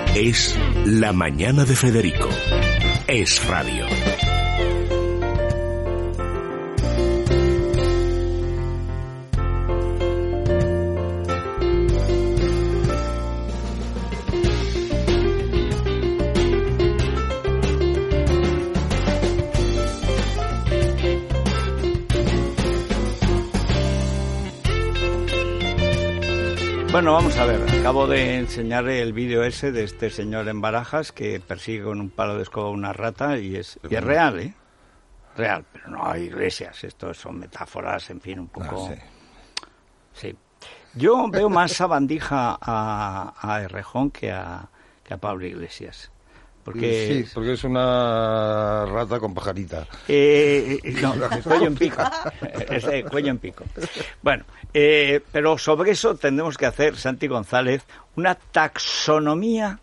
Es La Mañana de Federico. Es radio. Bueno, vamos a ver, acabo de enseñarle el vídeo ese de este señor en Barajas que persigue con un palo de escoba una rata y es real, ¿eh? Real, pero no hay Iglesias, esto son metáforas, en fin, un poco... Sí. Yo veo más sabandija a Errejón que a Pablo Iglesias. Porque sí, porque es una rata con pajarita. No, cuello en pico. Es de cuello en pico. Bueno, pero sobre eso tendremos que hacer, Santi González, una taxonomía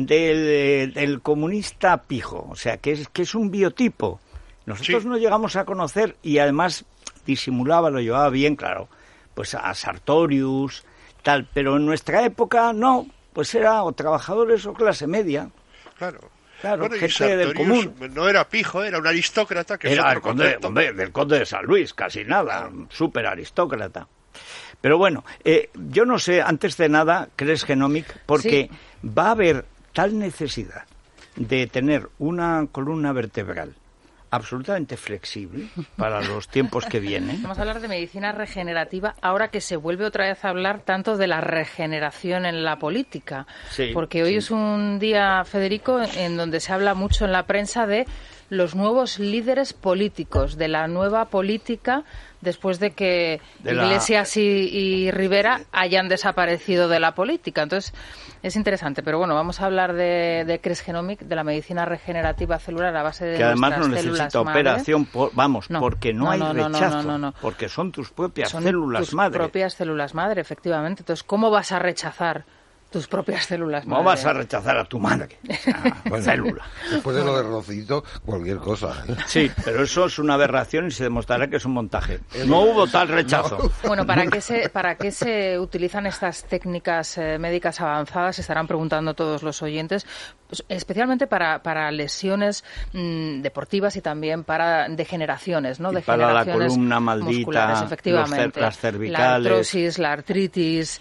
del comunista pijo. O sea, que es un biotipo. Nosotros no llegamos a conocer, y además disimulaba, lo llevaba bien, claro, pues a Sartorius, tal. Pero en nuestra época, no, pues era o trabajadores o clase media. Claro, bueno, gente del común. No era pijo, era un aristócrata. Que era el conde, del conde de San Luis, casi nada, súper aristócrata. Pero bueno, yo no sé, antes de nada, ¿crees, Genomic? Porque va a haber tal necesidad de tener una columna vertebral absolutamente flexible para los tiempos que vienen. Vamos a hablar de medicina regenerativa ahora que se vuelve otra vez a hablar tanto de la regeneración en la política. Sí, porque hoy es un día, Federico, en donde se habla mucho en la prensa de los nuevos líderes políticos, de la nueva política después de que Iglesias y Rivera hayan desaparecido de la política. Entonces, es interesante. Pero bueno, vamos a hablar de Cres Genomic, de la medicina regenerativa celular a base de que además no células necesita madre. Operación, porque no hay rechazo, porque son tus propias células madre. Tus propias células madre, efectivamente. Entonces, ¿cómo vas a rechazar tus propias células madre? No vas a rechazar a tu madre, célula. Después de lo de Rocito, cualquier cosa. Sí, pero eso es una aberración y se demostrará que es un montaje. No hubo tal rechazo. No. Bueno, ¿para qué se utilizan estas técnicas médicas avanzadas? Se estarán preguntando todos los oyentes, pues, especialmente para lesiones deportivas y también para degeneraciones, ¿no? Y para la columna maldita, efectivamente, las cervicales, la artrosis, la artritis,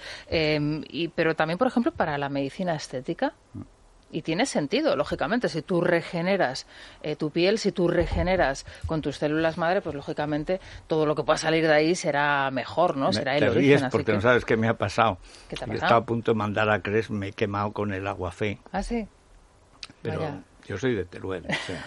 pero también, por ejemplo, para la medicina estética. Y tiene sentido, lógicamente, si tú regeneras tu piel, si tú regeneras con tus células madre, pues lógicamente todo lo que pueda salir de ahí será mejor, ¿no? Será el origen. Te ríes porque no sabes qué me ha pasado. ¿Qué te ha pasado? Yo estaba a punto de mandar a Cres, me he quemado con el aguafé. ¿Ah, sí? Pero vaya. Yo soy de Teruel, o sea.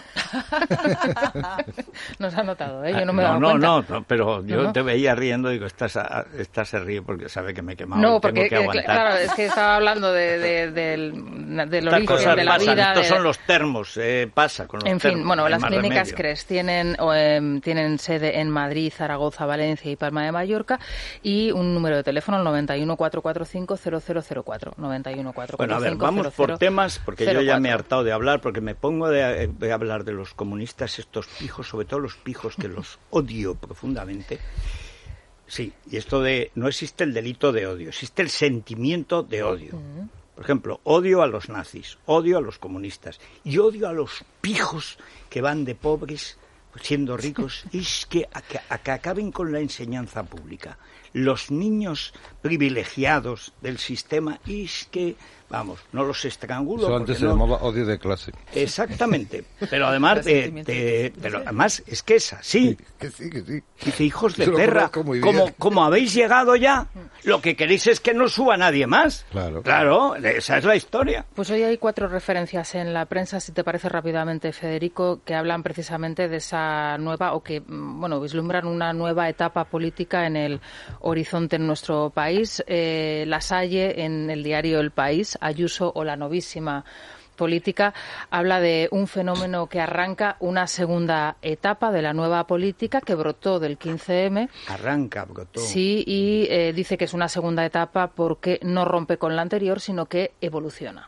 Nos ha notado, ¿eh? Yo no me he dado cuenta. No, pero yo te veía riendo y digo, esta se ríe porque sabe que me he quemado. No, porque tengo que aguantar. Claro, es que estaba hablando del origen de la vida. Estos son los termos, pasa con los termos. En fin, bueno, las clínicas Cres tienen sede en Madrid, Zaragoza, Valencia y Palma de Mallorca, y un número de teléfono, el 91 445 0004. 91 445 Bueno, a ver, vamos por temas, porque yo ya me he hartado de hablar, porque me pongo de hablar de los comunistas, estos pijos, sobre todo los pijos, que los odio profundamente. Sí, y esto de no existe el delito de odio, existe el sentimiento de odio. Por ejemplo, odio a los nazis, odio a los comunistas y odio a los pijos que van de pobres siendo ricos, es que acaben con la enseñanza pública. Los niños privilegiados del sistema, es que, vamos, no los estrangulo. Eso antes se llamaba odio de clase. Exactamente, pero además, pero además es que es así. Que sí. Dice, hijos de perra, como habéis llegado ya, lo que queréis es que no suba nadie más. Claro, esa es la historia. Pues hoy hay 4 referencias en la prensa, si te parece rápidamente, Federico, que hablan precisamente de esa nueva, o que, bueno, vislumbran una nueva etapa política en el horizonte en nuestro país. La Salle en el diario El País, Ayuso o la novísima Política, habla de un fenómeno que arranca una segunda etapa de la nueva política que brotó del 15M. Brotó. Sí, y dice que es una segunda etapa porque no rompe con la anterior, sino que evoluciona.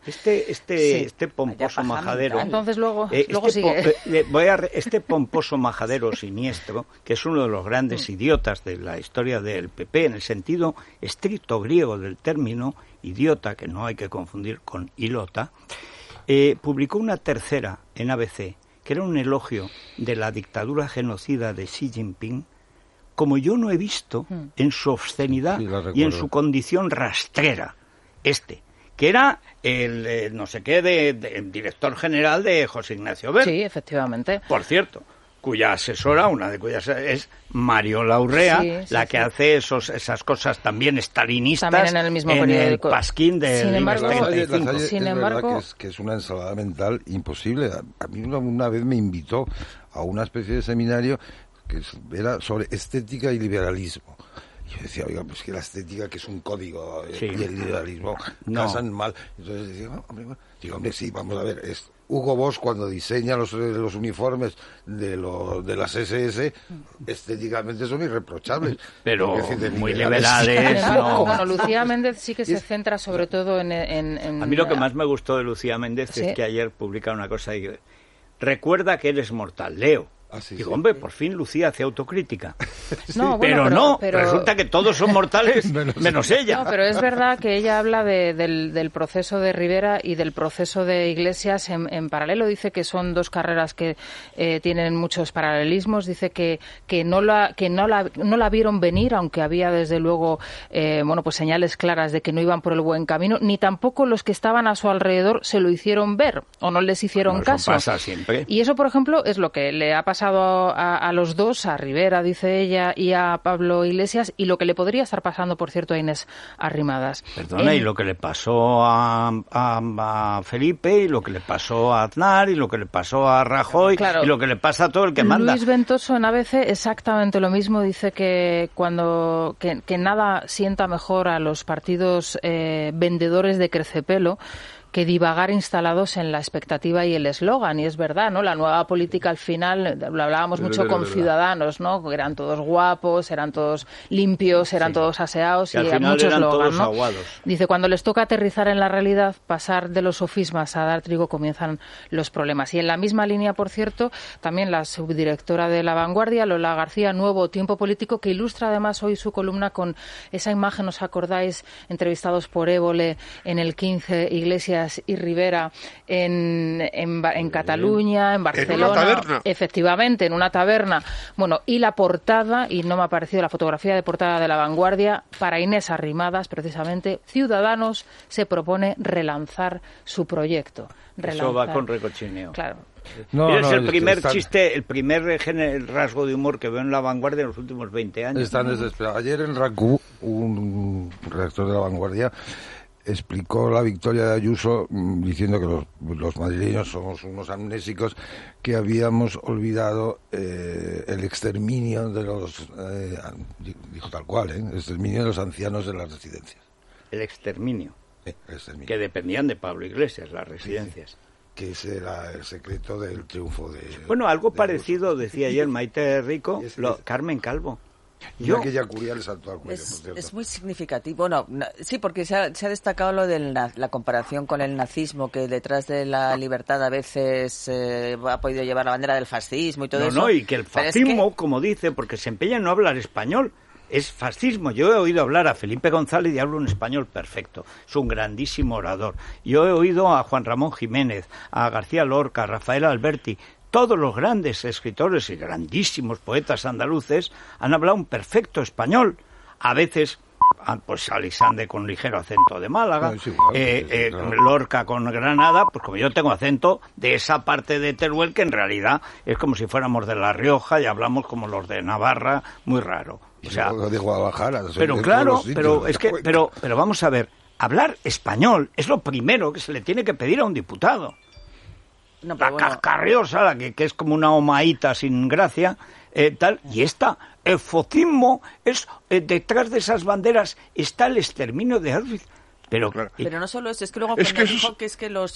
Este pomposo majadero. Entonces luego sigue. Este pomposo majadero siniestro, que es uno de los grandes idiotas de la historia del PP, en el sentido estricto griego del término idiota, que no hay que confundir con ilota, publicó una tercera en ABC, que era un elogio de la dictadura genocida de Xi Jinping, como yo no he visto en su obscenidad y en su condición rastrera, que era el no sé qué el director general de José Ignacio Wert. Sí, efectivamente. Por cierto, cuya asesora, una de cuyas es Mariola Urrea, que hace esas cosas también estalinistas también en el mismo periódico. El Pasquín del Sin embargo, 35. Sin embargo, que es una ensalada mental imposible. A mí una vez me invitó a una especie de seminario que era sobre estética y liberalismo. Yo decía, oiga, pues que la estética, que es un código, y el liberalismo casan mal. Entonces decía, hombre, sí, vamos a ver, es Hugo Boss cuando diseña los uniformes de las SS, estéticamente son irreprochables. Pero muy liberales. No. Bueno, Lucía Méndez sí que se centra sobre todo en... A mí lo que más me gustó de Lucía Méndez es que ayer publica una cosa y recuerda que eres mortal, leo. Digo, hombre, por fin Lucía hace autocrítica. Pero resulta que todos son mortales menos ella. No, pero es verdad que ella habla del proceso de Rivera y del proceso de Iglesias en paralelo. Dice que son dos carreras que tienen muchos paralelismos. Dice que no la vieron venir, aunque había desde luego pues señales claras de que no iban por el buen camino, ni tampoco los que estaban a su alrededor se lo hicieron ver o no les hicieron caso. Eso pasa siempre. Y eso, por ejemplo, es lo que le ha pasado a los dos, a Rivera, dice ella, y a Pablo Iglesias, y lo que le podría estar pasando, por cierto, a Inés Arrimadas. Perdona, y lo que le pasó a Felipe, y lo que le pasó a Aznar, y lo que le pasó a Rajoy, y lo que le pasa a todo el que manda. Luis Ventoso en ABC exactamente lo mismo, dice que nada sienta mejor a los partidos vendedores de crecepelo que divagar instalados en la expectativa y el eslogan, y es verdad, ¿no? La nueva política al final, lo hablábamos mucho con Ciudadanos, ¿no? Que eran todos guapos, eran todos limpios, eran todos aseados, y al mucho eslogan, ¿no? Aguados. Dice, cuando les toca aterrizar en la realidad, pasar de los sofismas a dar trigo, comienzan los problemas. Y en la misma línea, por cierto, también la subdirectora de La Vanguardia, Lola García, Nuevo Tiempo Político, que ilustra además hoy su columna con esa imagen, ¿os acordáis? Entrevistados por Évole en el 15, Iglesias y Rivera en Cataluña, en Barcelona. ¿En una taberna? Efectivamente, en una taberna. Bueno, y la portada, y no me ha parecido la fotografía de portada de La Vanguardia, para Inés Arrimadas, precisamente, Ciudadanos se propone relanzar su proyecto. Eso va con recochineo. Claro. Es el primer chiste, el primer rasgo de humor que veo en La Vanguardia en los últimos 20 años. Están desesperados. Ayer en RACU, un redactor de La Vanguardia explicó la victoria de Ayuso diciendo que los madrileños somos unos amnésicos, que habíamos olvidado el exterminio de los dijo tal cual, el exterminio de los ancianos de las residencias. El exterminio. El exterminio. Que dependían de Pablo Iglesias, las residencias. Que ese era el secreto del triunfo de... Bueno, algo parecido decía ayer Maite Rico, Carmen Calvo. Que ya Curial le saltó al cuello, por cierto. Es muy significativo. Bueno, sí, porque se ha destacado lo de la comparación con el nazismo, que detrás de la libertad a veces ha podido llevar la bandera del fascismo y todo eso. No, y que el fascismo, como dice, porque se empeña en no hablar español, es fascismo. Yo he oído hablar a Felipe González y hablo un español perfecto. Es un grandísimo orador. Yo he oído a Juan Ramón Jiménez, a García Lorca, a Rafael Alberti. Todos los grandes escritores y grandísimos poetas andaluces han hablado un perfecto español. A veces, pues Alexandre con ligero acento de Málaga, Lorca con Granada, pues como yo tengo acento de esa parte de Teruel que en realidad es como si fuéramos de La Rioja y hablamos como los de Navarra, muy raro. O sea, de Guadalajara. Pero claro, pero vamos a ver, hablar español es lo primero que se le tiene que pedir a un diputado. No, la cascarriosa, que es como una omaíta sin gracia, y el fascismo es, detrás de esas banderas está el exterminio de Auschwitz. Pero no solo eso, es que luego cuando dijo que es que los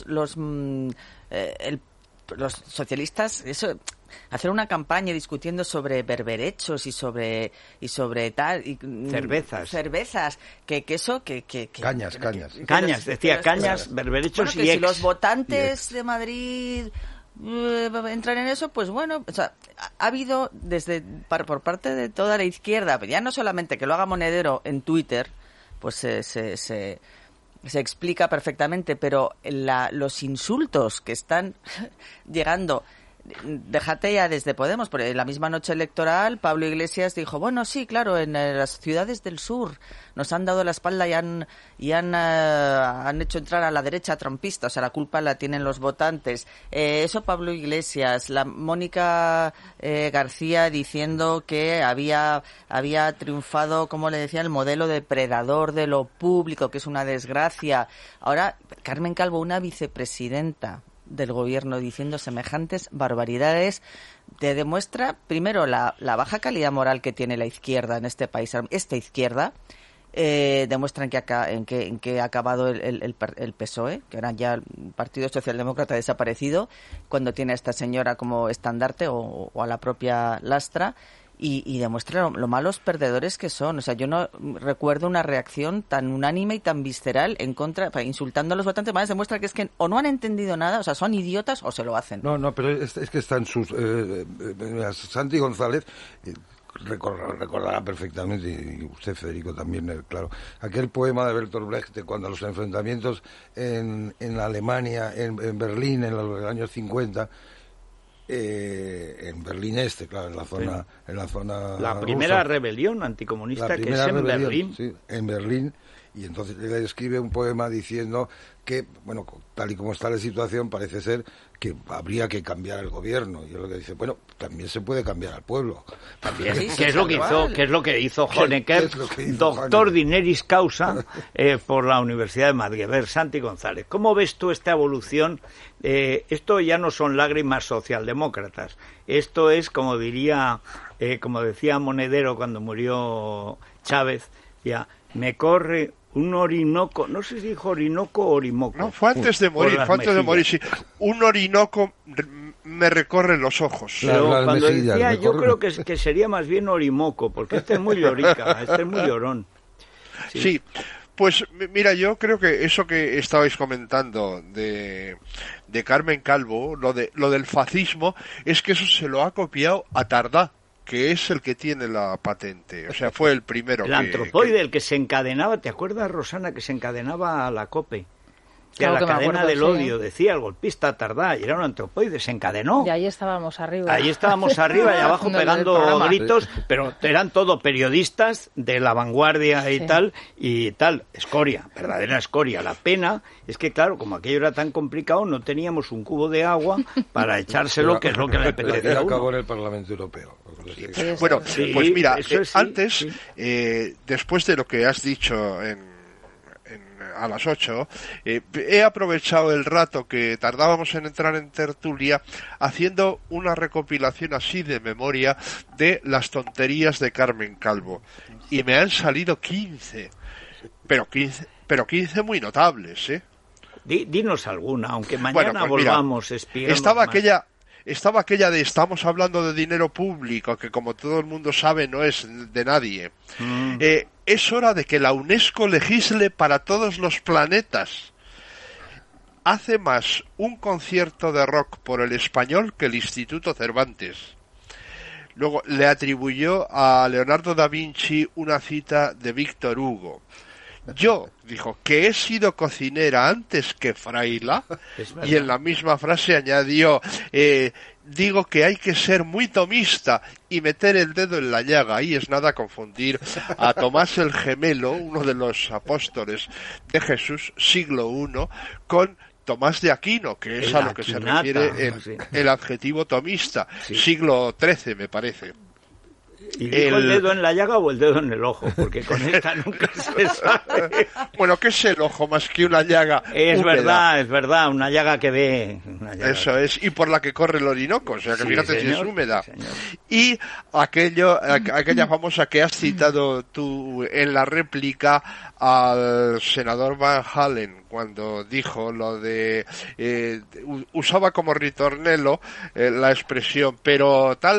socialistas, eso, hacer una campaña discutiendo sobre berberechos y sobre tal y cervezas que cañas, decía cañas, berberechos, bueno, que si los votantes de Madrid entrar en eso, pues bueno, o sea, ha habido por parte de toda la izquierda, ya no solamente que lo haga Monedero en Twitter, pues se explica perfectamente, pero los insultos que están llegando, déjate ya desde Podemos, porque en la misma noche electoral Pablo Iglesias dijo, bueno, sí, claro, en las ciudades del sur nos han dado la espalda y han hecho entrar a la derecha trumpista, o sea, la culpa la tienen los votantes. Eso Pablo Iglesias, la Mónica García diciendo que había triunfado, como le decía, el modelo depredador de lo público, que es una desgracia. Ahora, Carmen Calvo, una vicepresidenta del gobierno, diciendo semejantes barbaridades, te demuestra primero la baja calidad moral que tiene la izquierda en este país. Esta izquierda demuestra en que ha acabado el PSOE, que era ya el Partido Socialdemócrata desaparecido, cuando tiene a esta señora como estandarte o a la propia lastra. Y demuestra lo malos perdedores que son. O sea, yo no recuerdo una reacción tan unánime y tan visceral en contra, insultando a los votantes. Más demuestra que es que o no han entendido nada, o sea, son idiotas o se lo hacen. No, pero es que están sus... Santi González recordará perfectamente, y usted, Federico, también, claro, aquel poema de Bertolt Brecht, cuando los enfrentamientos en Alemania, en Berlín, en los años 50... en Berlín claro, en la zona la primera rusa. Rebelión anticomunista que es en Berlín. Sí, en Berlín, y entonces él escribe un poema diciendo que, bueno, tal y como está la situación, parece ser que habría que cambiar el gobierno. Y es lo que dice, bueno, también se puede cambiar al pueblo. También. Sí, ¿Qué es lo que hizo Honecker, doctor dineris causa, por la Universidad de Madrid? A ver, Santi González, ¿cómo ves tú esta evolución? Esto ya no son lágrimas socialdemócratas. Esto es, como decía Monedero cuando murió Chávez, ya, me corre un Orinoco, no sé si dijo Orinoco o Orimoco. No, fue antes de morir, sí. Un Orinoco me recorre los ojos. Pero cuando decía, yo creo que sería más bien Orimoco, porque este es muy llorica, este es muy llorón. Sí, pues mira, yo creo que eso que estabais comentando de Carmen Calvo, lo del fascismo, es que eso se lo ha copiado a Tardá, que es el que tiene la patente, o sea, fue el primero. El antropoide, el que se encadenaba, ¿te acuerdas, Rosana, que se encadenaba a la COPE? Que claro, a la cadena del odio, decía el golpista Tardá, y era un antropoide, se encadenó. Y ahí estábamos arriba. Ahí estábamos arriba y abajo pegando gritos, pero eran todo periodistas de La Vanguardia y tal, escoria, verdadera escoria. La pena es que, claro, como aquello era tan complicado, no teníamos un cubo de agua para echárselo, que es lo que le apetecía a uno. Acabó en el Parlamento Europeo. Bueno, pues mira, antes, después de lo que has dicho a las 8, he aprovechado el rato que tardábamos en entrar en tertulia haciendo una recopilación así de memoria de las tonterías de Carmen Calvo, y me han salido 15, pero 15 muy notables, ¿eh? Dinos alguna, aunque mañana pues volvamos. Mira, estaba aquella de estamos hablando de dinero público, que como todo el mundo sabe no es de nadie. Es hora de que la UNESCO legisle para todos los planetas. Hace más un concierto de rock por el Español que el Instituto Cervantes. Luego le atribuyó a Leonardo da Vinci una cita de Víctor Hugo. Yo, dijo, que he sido cocinera antes que fraila, y en la misma frase añadió, digo que hay que ser muy tomista y meter el dedo en la llaga. Ahí es nada confundir a Tomás el Gemelo, uno de los apóstoles de Jesús, siglo I, con Tomás de Aquino, que es a lo que se refiere el adjetivo tomista, siglo XIII, me parece. ¿Y dijo el dedo en la llaga o el dedo en el ojo? Porque con esta nunca se sabe. Bueno, ¿qué es el ojo más que una llaga húmeda? Es verdad, una llaga que ve. Eso es, y por la que corre el Orinoco, o sea que fíjate si es húmeda. Señor. Y aquella famosa que has citado tú en la réplica al senador Van Halen, cuando dijo lo de... usaba como ritornello la expresión, pero tal...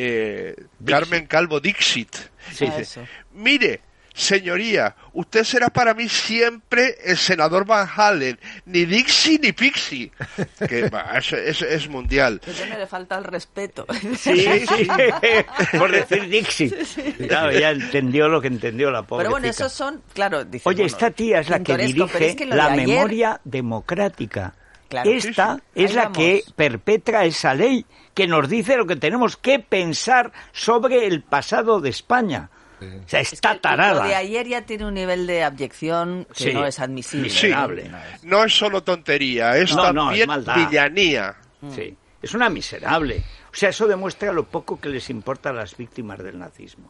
Carmen Calvo Dixit. Sí, mire, señoría, usted será para mí siempre el senador Van Halen, ni Dixie ni Pixie. Que es mundial. Que no le falta el respeto. Sí. Por decir Dixie. Sí. Claro, ya entendió lo que entendió la pobre. Pero bueno, chica. esos son, claro, dice, Oye, bueno, esta tía es la que dirige la memoria democrática. Claro, esta es la que perpetra esa ley que nos dice lo que tenemos que pensar sobre el pasado de España. Sí. O sea, está tarada. Lo de ayer ya tiene un nivel de abyección que no es admisible. Sí. No es solo tontería, es también es villanía. Sí, es una miserable. O sea, eso demuestra lo poco que les importa a las víctimas del nazismo.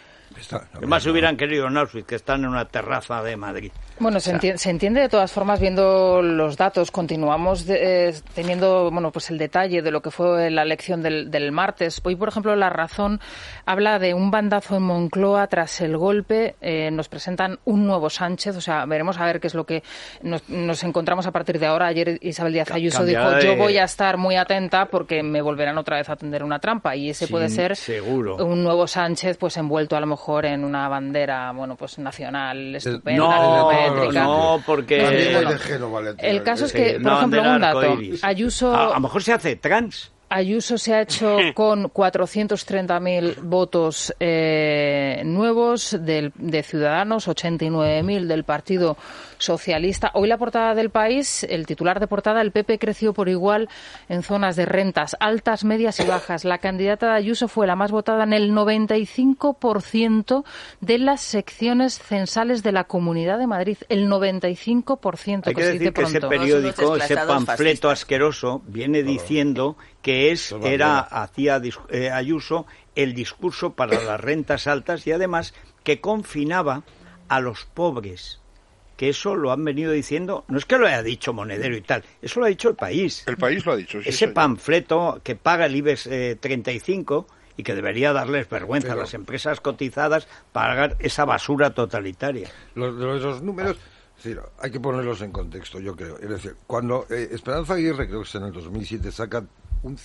Que más hubieran querido en Auschwitz, que están en una terraza de Madrid. Bueno, se entiende de todas formas, viendo los datos. Continuamos teniendo pues el detalle de lo que fue la elección del martes. Hoy, por ejemplo, La Razón habla de un bandazo en Moncloa tras el golpe. Nos presentan un nuevo Sánchez. O sea, veremos a ver qué es lo que nos encontramos a partir de ahora. Ayer Isabel Díaz Ayuso dijo, yo voy a estar muy atenta porque me volverán otra vez a tender una trampa. Y ese puede ser seguro un nuevo Sánchez pues envuelto a lo mejor en una bandera nacional estupenda. No, porque... el caso es que, por ejemplo, un dato. Ayuso... A lo mejor se hace trans. Ayuso se ha hecho con 430.000 votos nuevos de Ciudadanos, 89.000 del Partido Socialista. Hoy la portada del País, el titular de portada, el PP creció por igual en zonas de rentas altas, medias y bajas. La candidata de Ayuso fue la más votada en el 95% de las secciones censales de la Comunidad de Madrid. El 95%. Hay que decir que ese periódico, ese panfleto asqueroso, viene diciendo que hacía Ayuso el discurso para las rentas altas y además que confinaba a los pobres. Que eso lo han venido diciendo, no es que lo haya dicho Monedero y tal, eso lo ha dicho el País. El País lo ha dicho, sí. Ese panfleto que paga el IBEX 35 y que debería darles vergüenza a las empresas cotizadas pagar esa basura totalitaria. Los números... Es decir, hay que ponerlos en contexto, yo creo. Es decir, cuando Esperanza Aguirre, creo que es en el 2007, saca un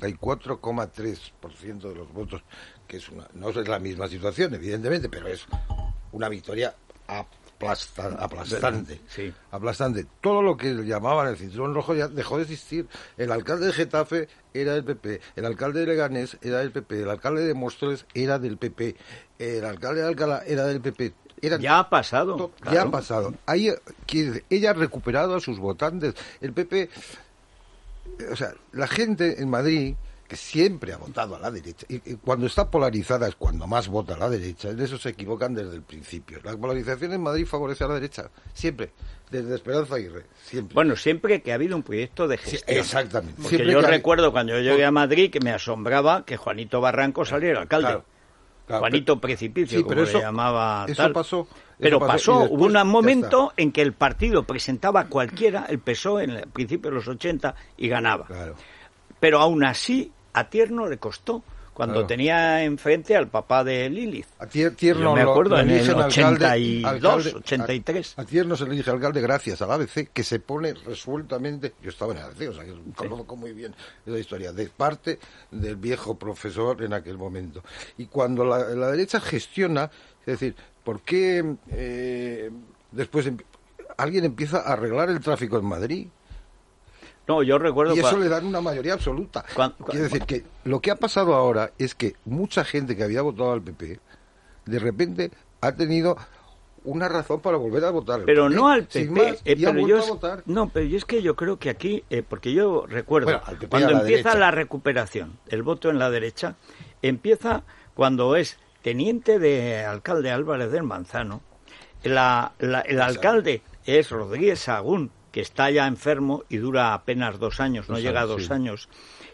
54,3% de los votos, que no es la misma situación, evidentemente, pero es una victoria aplastante. Sí. Aplastante. Todo lo que llamaban el cinturón rojo ya dejó de existir. El alcalde de Getafe era del PP, el alcalde de Leganés era del PP, el alcalde de Móstoles era del PP, el alcalde de Alcalá era del PP. Ya ha pasado. Ya ha pasado. Ahí, ella ha recuperado a sus votantes. El PP, o sea, la gente en Madrid, que siempre ha votado a la derecha, y cuando está polarizada es cuando más vota a la derecha, en eso se equivocan desde el principio. La polarización en Madrid favorece a la derecha, siempre, desde Esperanza Aguirre, siempre. Bueno, siempre que ha habido un proyecto de gestión. Sí, exactamente. Porque yo recuerdo cuando yo llegué a Madrid que me asombraba que Juanito Barranco saliera alcalde. Claro. Juanito Precipicio, sí, como le llamaba eso tal. Pasó. Pero pasó, hubo un momento en que el partido presentaba a cualquiera, el PSOE en el principio de los 80 y ganaba. Claro. Pero aún así, a Tierno le costó, cuando tenía enfrente al papá de Lilith. A Tierno yo me acuerdo, en el 82, 83. A Tierno se le elige alcalde gracias al ABC, que se pone resueltamente, yo estaba en el ABC, o sea, que conozco muy bien esa historia, de parte del viejo profesor en aquel momento. Y cuando la derecha gestiona, es decir, ¿por qué después alguien empieza a arreglar el tráfico en Madrid? No, yo recuerdo... Y eso le dan una mayoría absoluta. Quiere decir que lo que ha pasado ahora es que mucha gente que había votado al PP, de repente ha tenido una razón para volver a votar al pero PP. No al PP, más, pero yo a votar. No, pero yo es que yo creo que aquí, porque yo recuerdo, PP cuando empieza derecha. La recuperación, el voto en la derecha, empieza cuando es teniente de alcalde Álvarez del Manzano, el alcalde es Rodríguez Sagún, que está ya enfermo y dura apenas 2 años, no llega a 2 años,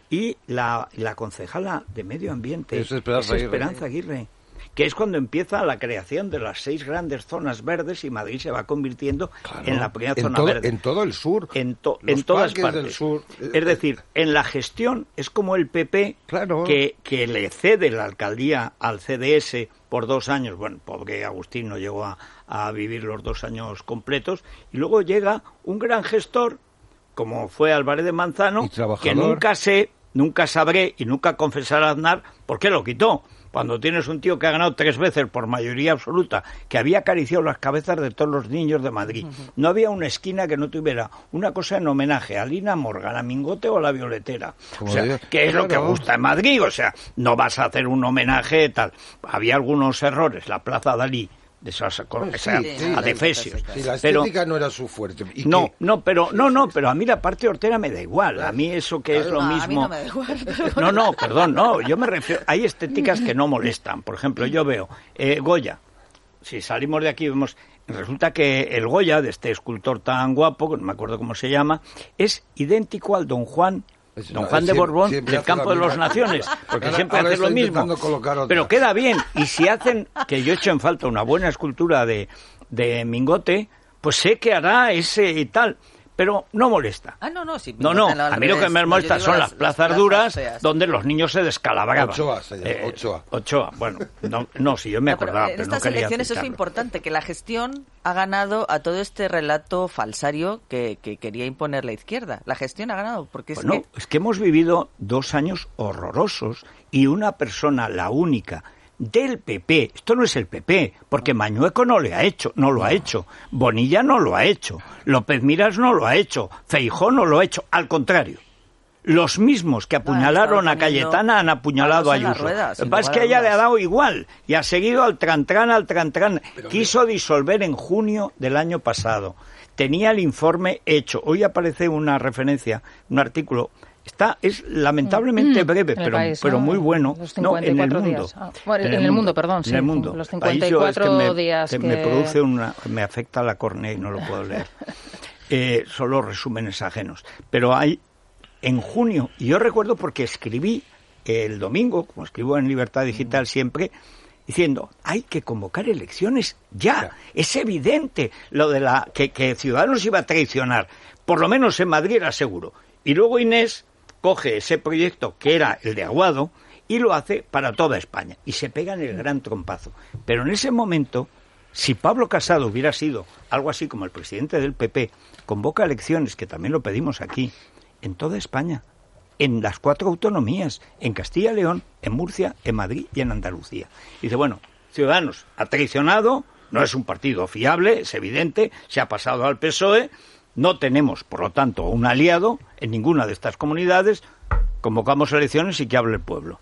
y la concejala de Medio Ambiente es Esperanza Aguirre, que es cuando empieza la creación de las 6 grandes zonas verdes y Madrid se va convirtiendo en la primera zona verde. En todo el sur. En todas partes. Del sur. Es decir, en la gestión es como el PP que le cede la alcaldía al CDS por 2 años. Bueno, pobre Agustín no llegó a vivir los 2 años completos. Y luego llega un gran gestor, como fue Álvarez de Manzano, que nunca sabré y nunca confesará Aznar por qué lo quitó. Cuando tienes un tío que ha ganado 3 veces por mayoría absoluta, que había acariciado las cabezas de todos los niños de Madrid. No había una esquina que no tuviera una cosa en homenaje a Lina Morgan, a Mingote o a la Violetera. O sea, que es lo que gusta en Madrid. O sea, no vas a hacer un homenaje tal. Había algunos errores. La Plaza Dalí, de esas adefesios. Sí, la estética no era su fuerte. Pero a mí la parte hortera me da igual. A mí eso que es lo mismo. A mí no me da igual. Perdón, yo me refiero. Hay estéticas que no molestan. Por ejemplo, yo veo Goya. Si salimos de aquí vemos. Resulta que el Goya, de este escultor tan guapo, no me acuerdo cómo se llama, es idéntico al Don Juan de Borbón del Campo de las Naciones, porque siempre hace lo mismo, pero queda bien. Y si hacen, que yo echo en falta una buena escultura de Mingote, pues sé que hará ese y tal, pero no molesta. Sí, a mí lo que me molesta son las plazas duras donde los niños se descalabraban. Ochoa. Bueno, sí, yo me acordaba, pero en estas elecciones es importante que la gestión ha ganado a todo este relato falsario que quería imponer la izquierda. La gestión ha ganado, porque es que hemos vivido 2 años horrorosos y una persona, la única del PP, esto no es el PP, porque Mañueco no lo ha hecho, Bonilla no lo ha hecho, López Miras no lo ha hecho, Feijóo no lo ha hecho, al contrario. Los mismos que apuñalaron a Cayetana han apuñalado a Ayuso. Lo que pasa es que a ella le ha dado igual y ha seguido al trantrán. Quiso disolver en junio del año pasado. Tenía el informe hecho. Hoy aparece una referencia, un artículo. Es lamentablemente breve, pero muy bueno. En el mundo. En el mundo, perdón. En el mundo. Los 54 días que... Me afecta la córnea y no lo puedo leer. Solo resúmenes ajenos. Pero hay... En junio, y yo recuerdo porque escribí el domingo, como escribo en Libertad Digital siempre, diciendo, hay que convocar elecciones ya. Es evidente lo de que Ciudadanos iba a traicionar. Por lo menos en Madrid era seguro. Y luego Inés coge ese proyecto que era el de Aguado y lo hace para toda España. Y se pega en el gran trompazo. Pero en ese momento, si Pablo Casado hubiera sido algo así como el presidente del PP, convoca elecciones, que también lo pedimos aquí, en toda España, en las 4 autonomías, en Castilla y León, en Murcia, en Madrid y en Andalucía. Y dice, bueno, Ciudadanos ha traicionado, no es un partido fiable, es evidente, se ha pasado al PSOE, no tenemos, por lo tanto, un aliado en ninguna de estas comunidades, convocamos elecciones y que hable el pueblo.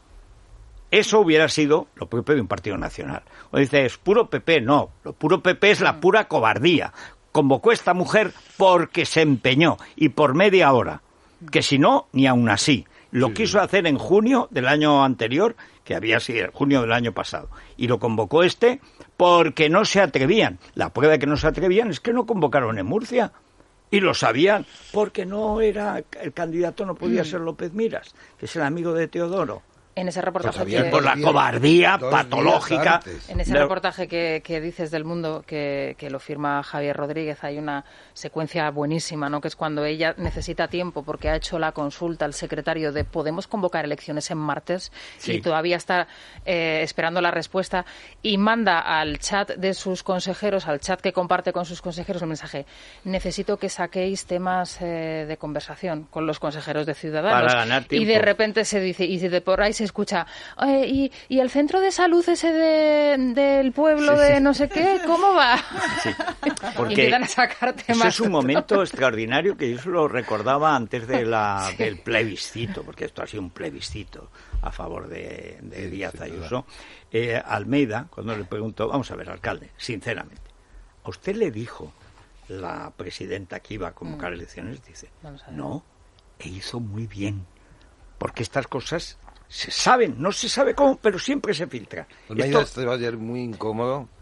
Eso hubiera sido lo propio de un partido nacional. O dice, es puro PP, no, lo puro PP es la pura cobardía. Convocó esta mujer porque se empeñó, y por media hora. Que si no, ni aún así. Lo quiso hacer en junio del año anterior, que había sido en junio del año pasado. Y lo convocó porque no se atrevían. La prueba de que no se atrevían es que no convocaron en Murcia. Y lo sabían porque el candidato no podía ser López Miras, que es el amigo de Teodoro. En ese reportaje por la cobardía patológica. En ese reportaje que dices del Mundo, que lo firma Javier Rodríguez, hay una secuencia buenísima, ¿no? Que es cuando ella necesita tiempo porque ha hecho la consulta al secretario de ¿podemos convocar elecciones en martes? Sí. Y todavía está esperando la respuesta y manda al chat de sus consejeros, al chat que comparte con sus consejeros, el mensaje: necesito que saquéis temas de conversación con los consejeros de Ciudadanos. Para ganar tiempo. Y de repente se dice, y de por ahí se escucha, y el centro de salud ese del pueblo de no sé qué, ¿cómo va? Sí, porque y empiezan a sacar temas. Ese es un momento extraordinario que yo se lo recordaba antes del plebiscito, porque esto ha sido un plebiscito a favor de Díaz Ayuso. Almeida, cuando le preguntó, vamos a ver, alcalde, sinceramente, ¿a usted le dijo la presidenta que iba a convocar elecciones? Dice, no, hizo muy bien, porque estas cosas se saben, no se sabe cómo, pero siempre se filtran. Almeida va a ser muy incómodo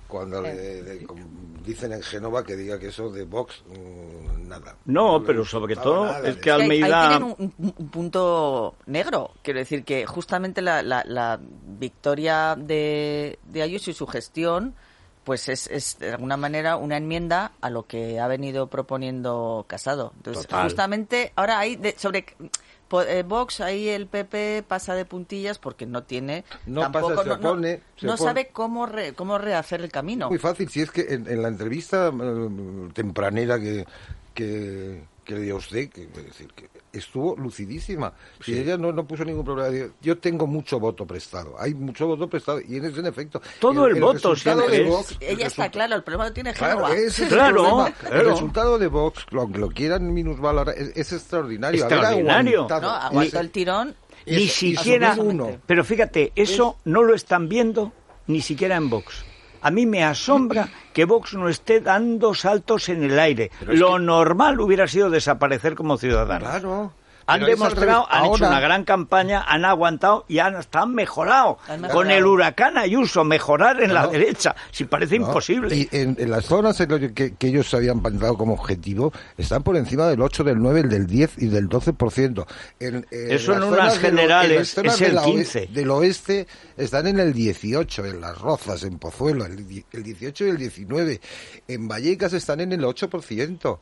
cuando dicen en Génova que diga que eso de Vox, nada. No, pero sobre todo es que Almeida... Ahí tienen un punto negro. Quiero decir que justamente la victoria de Ayuso y su gestión pues es de alguna manera una enmienda a lo que ha venido proponiendo Casado. Entonces, Total. Justamente ahora hay sobre Vox, ahí el PP pasa de puntillas porque no tiene tampoco se opone. Sabe cómo rehacer el camino. Muy fácil, si es que en la entrevista tempranera que le dio a usted, es decir, que estuvo lucidísima. Si ella no puso ningún problema. Yo tengo mucho voto prestado. Hay mucho voto prestado. Y en efecto... Todo el voto siempre de es... Vox, ella está claro, el problema lo tiene Génova. Claro, ese es claro, el problema. El resultado de Vox, aunque lo quieran minusvalorar, es extraordinario. Extraordinario. Aguantó el tirón. Ni siquiera... Pero fíjate, eso no lo están viendo ni siquiera en Vox. A mí me asombra que Vox no esté dando saltos en el aire. Lo normal hubiera sido desaparecer como ciudadanos. Claro. Han demostrado, han hecho una gran campaña, han aguantado y hasta han mejorado. Con el huracán Ayuso, mejorar en la derecha, si parece imposible. Y en las zonas que ellos habían planteado como objetivo, están por encima del 8, del 9, del 10 y del 12%. Eso en unas generales es el 15. Del oeste están en el 18, en Las Rozas, en Pozuelo, el 18 y el 19. En Vallecas están en el 8%.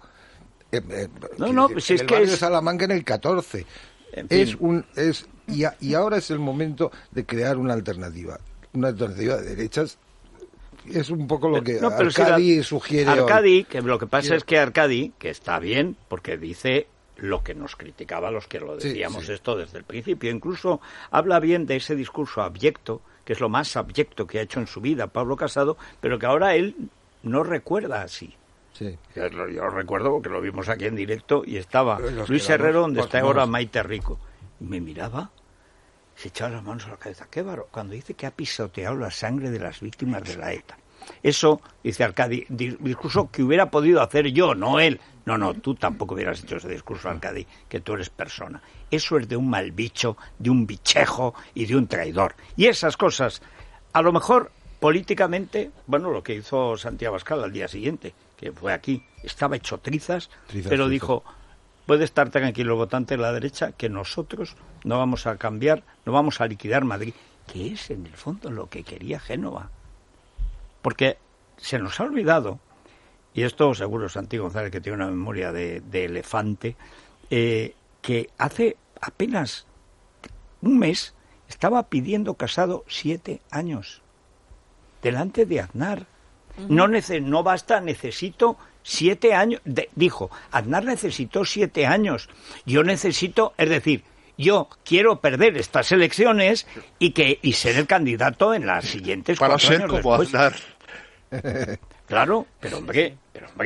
Si es el que barrio es Salamanca en el 14. En fin. Y ahora es el momento de crear una alternativa de derechas. Es un poco lo que Arcadi sugiere. Arcadi, que lo que pasa es que Arcadi, que está bien, porque dice lo que nos criticaba los que lo decíamos esto desde el principio, incluso habla bien de ese discurso abyecto, que es lo más abyecto que ha hecho en su vida Pablo Casado, pero que ahora él no recuerda así. Sí. Yo recuerdo porque lo vimos aquí en directo y estaba Luis Herrero, donde está ahora Maite Rico. Y me miraba, se echaba las manos a la cabeza. Qué bárbaro, cuando dice que ha pisoteado la sangre de las víctimas de la ETA. Eso, dice Arcadi, discurso que hubiera podido hacer yo, no él. No, tú tampoco hubieras hecho ese discurso, Arcadi, que tú eres persona. Eso es de un mal bicho, de un bichejo y de un traidor. Y esas cosas, a lo mejor políticamente, bueno, lo que hizo Santiago Abascal al día siguiente, que fue aquí, estaba hecho trizas, pero dijo, puede estar tranquilo el votante de la derecha, que nosotros no vamos a cambiar, no vamos a liquidar Madrid, que es en el fondo lo que quería Génova. Porque se nos ha olvidado, y esto seguro Santi González, que tiene una memoria de elefante, que hace apenas un mes estaba pidiendo Casado 7 años, delante de Aznar. No basta, necesito 7 años. Dijo, Aznar necesitó 7 años. Yo necesito, es decir, yo quiero perder estas elecciones y ser el candidato en las siguientes 4 años. Para ser como después. Aznar. Claro, pero hombre,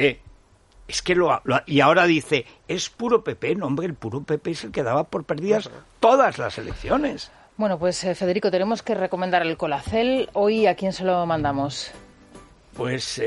es que y ahora dice, es puro PP. No, hombre, el puro PP es el que daba por perdidas todas las elecciones. Bueno, pues Federico, tenemos que recomendar el Colacel. Hoy, ¿a quién se lo mandamos? Pues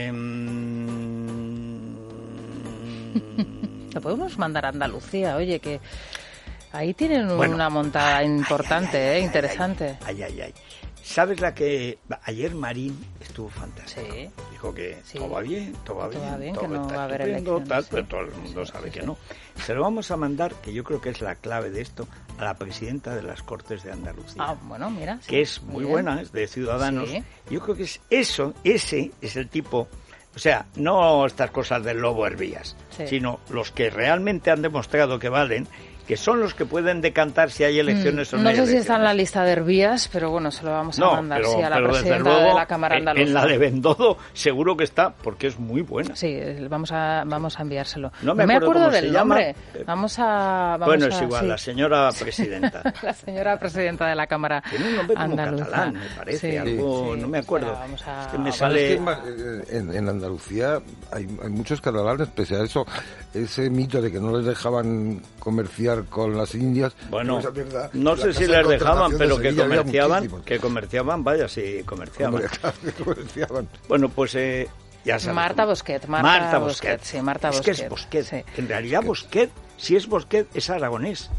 lo podemos mandar a Andalucía, oye, que ahí tienen una montada importante, interesante. Ay. ¿Sabes la que ayer Marín estuvo fantástica? Sí. Dijo que todo va bien, que no va a haber elecciones. Pero todo el mundo sabe que no. Se lo vamos a mandar, que yo creo que es la clave de esto, a la presidenta de las Cortes de Andalucía. Ah, bueno, mira. Que es muy buena, es de Ciudadanos. Sí. Yo creo que ese es el tipo, o sea, no estas cosas del lobo Hervías, sino los que realmente han demostrado que valen, que son los que pueden decantar si hay elecciones o no hay elecciones. No sé si está en la lista de Hervías, pero bueno, se lo vamos a mandar a la presidenta luego, de la Cámara Andaluza. En la de Bendodo seguro que está, porque es muy buena. Sí, vamos a enviárselo. No me acuerdo del nombre. Vamos es igual, la señora presidenta. La señora presidenta de la Cámara Tiene un nombre como Andaluza. catalán, me parece, no me acuerdo. Es que me sale... en Andalucía hay muchos catalanes, pese a eso, ese mito de que no les dejaban comerciar con las Indias. Bueno, no sé si les dejaban, pero que comerciaban, vaya, sí, comerciaban. Bueno, pues ya sabes. Marta Bosquet. Marta Bosquet. Sí, Marta Bosquet. Es que es Bosquet. Sí. En realidad Bosquet, si es Bosquet, es aragonés.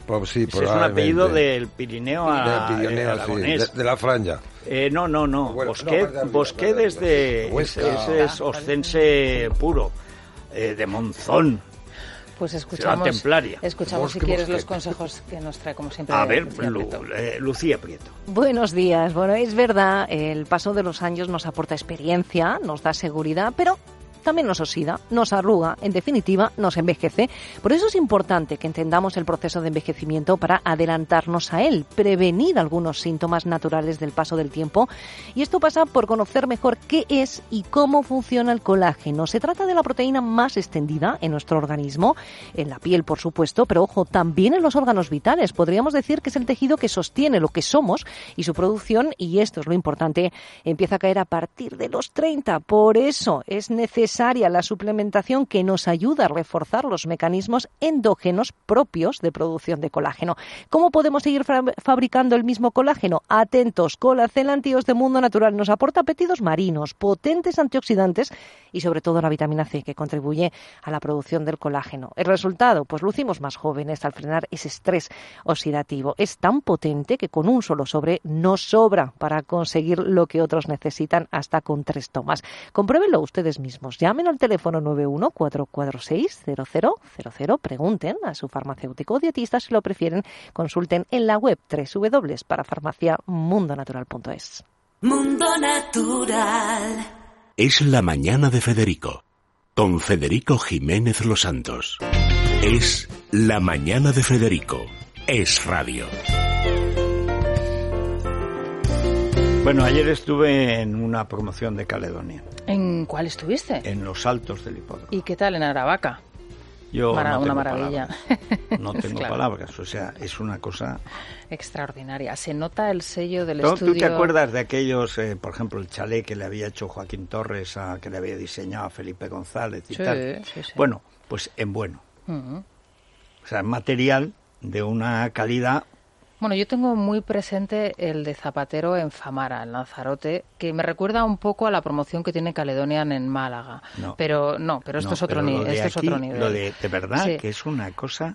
Sí, es un apellido del Pirineo aragonés. Sí, de la franja. No. Bosqué desde... es oscense puro, de Monzón. Pues escuchamos si quieres los Prieto. consejos que nos trae, como siempre. A ver, Lucía Prieto. Buenos días. Bueno, es verdad, el paso de los años nos aporta experiencia, nos da seguridad, pero también nos oxida, nos arruga, en definitiva, nos envejece. Por eso es importante que entendamos el proceso de envejecimiento para adelantarnos a él, prevenir algunos síntomas naturales del paso del tiempo. Y esto pasa por conocer mejor qué es y cómo funciona el colágeno. Se trata de la proteína más extendida en nuestro organismo, en la piel, por supuesto, pero ojo, también en los órganos vitales. Podríamos decir que es el tejido que sostiene lo que somos y su producción, y esto es lo importante, empieza a caer a partir de los 30. Por eso es necesaria la suplementación que nos ayuda a reforzar los mecanismos endógenos propios de producción de colágeno. ¿Cómo podemos seguir fabricando el mismo colágeno? Atentos, Colacel Antios de Mundo Natural nos aporta péptidos marinos, potentes antioxidantes y sobre todo la vitamina C, que contribuye a la producción del colágeno. El resultado, pues lucimos más jóvenes al frenar ese estrés oxidativo. Es tan potente que con un solo sobre nos sobra para conseguir lo que otros necesitan hasta con 3 tomas. Compruébenlo ustedes mismos. Llamen al teléfono 91-446-0000, pregunten a su farmacéutico o dietista si lo prefieren, consulten en la web www.parafarmaciamundonatural.es. Mundo Natural. Es la mañana de Federico, con Federico Jiménez Los Santos. Es la mañana de Federico. Es radio. Bueno, ayer estuve en una promoción de Caledonia. ¿En cuál estuviste? En los Altos del Hipódromo. ¿Y qué tal en Aravaca? Yo una maravilla. No tengo claro. palabras, o sea, es una cosa extraordinaria. Se nota el sello del estudio. ¿Tú te acuerdas de aquellos, por ejemplo, el chalet que le había hecho Joaquín Torres, que le había diseñado a Felipe González y tal? Sí. Bueno, pues en bueno. Uh-huh. O sea, material de una calidad. Bueno, yo tengo muy presente el de Zapatero en Famara, en Lanzarote, que me recuerda un poco a la promoción que tiene Caledonian en Málaga. Pero esto es otro nivel. Esto es otro nivel. Lo de verdad, sí. Que es una cosa.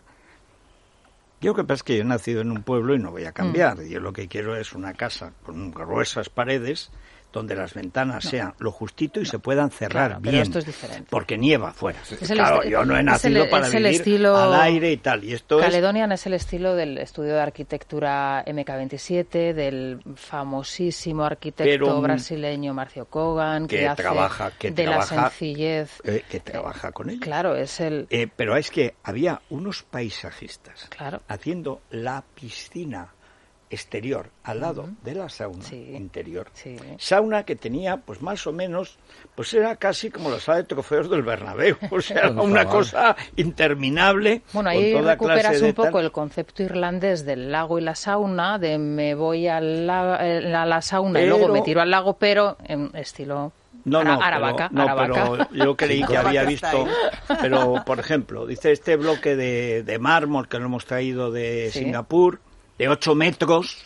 Yo lo que pasa es que yo he nacido en un pueblo y no voy a cambiar. Yo lo que quiero es una casa con gruesas paredes donde las ventanas sean lo justito y se puedan cerrar bien. Pero esto es diferente. Porque nieva afuera. Yo no he nacido para vivir al aire y tal. Y esto Caledonian es el estilo del estudio de arquitectura MK27, del famosísimo arquitecto brasileño Marcio Kogan, que trabaja la sencillez. Que trabaja con ellos. Claro, es el... pero es que había unos paisajistas haciendo la piscina exterior al lado de la sauna interior. Sauna que tenía, pues más o menos, pues era casi como la sala de trofeos del Bernabéu, o sea, una cosa interminable. Bueno, ahí recuperas un poco el concepto irlandés del lago y la sauna, de me voy a la sauna y luego me tiro al lago, pero en estilo... Aravaca. Pero yo creí que había visto, pero por ejemplo, dice este bloque de mármol que lo hemos traído de Singapur, de 8 metros,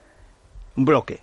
un bloque.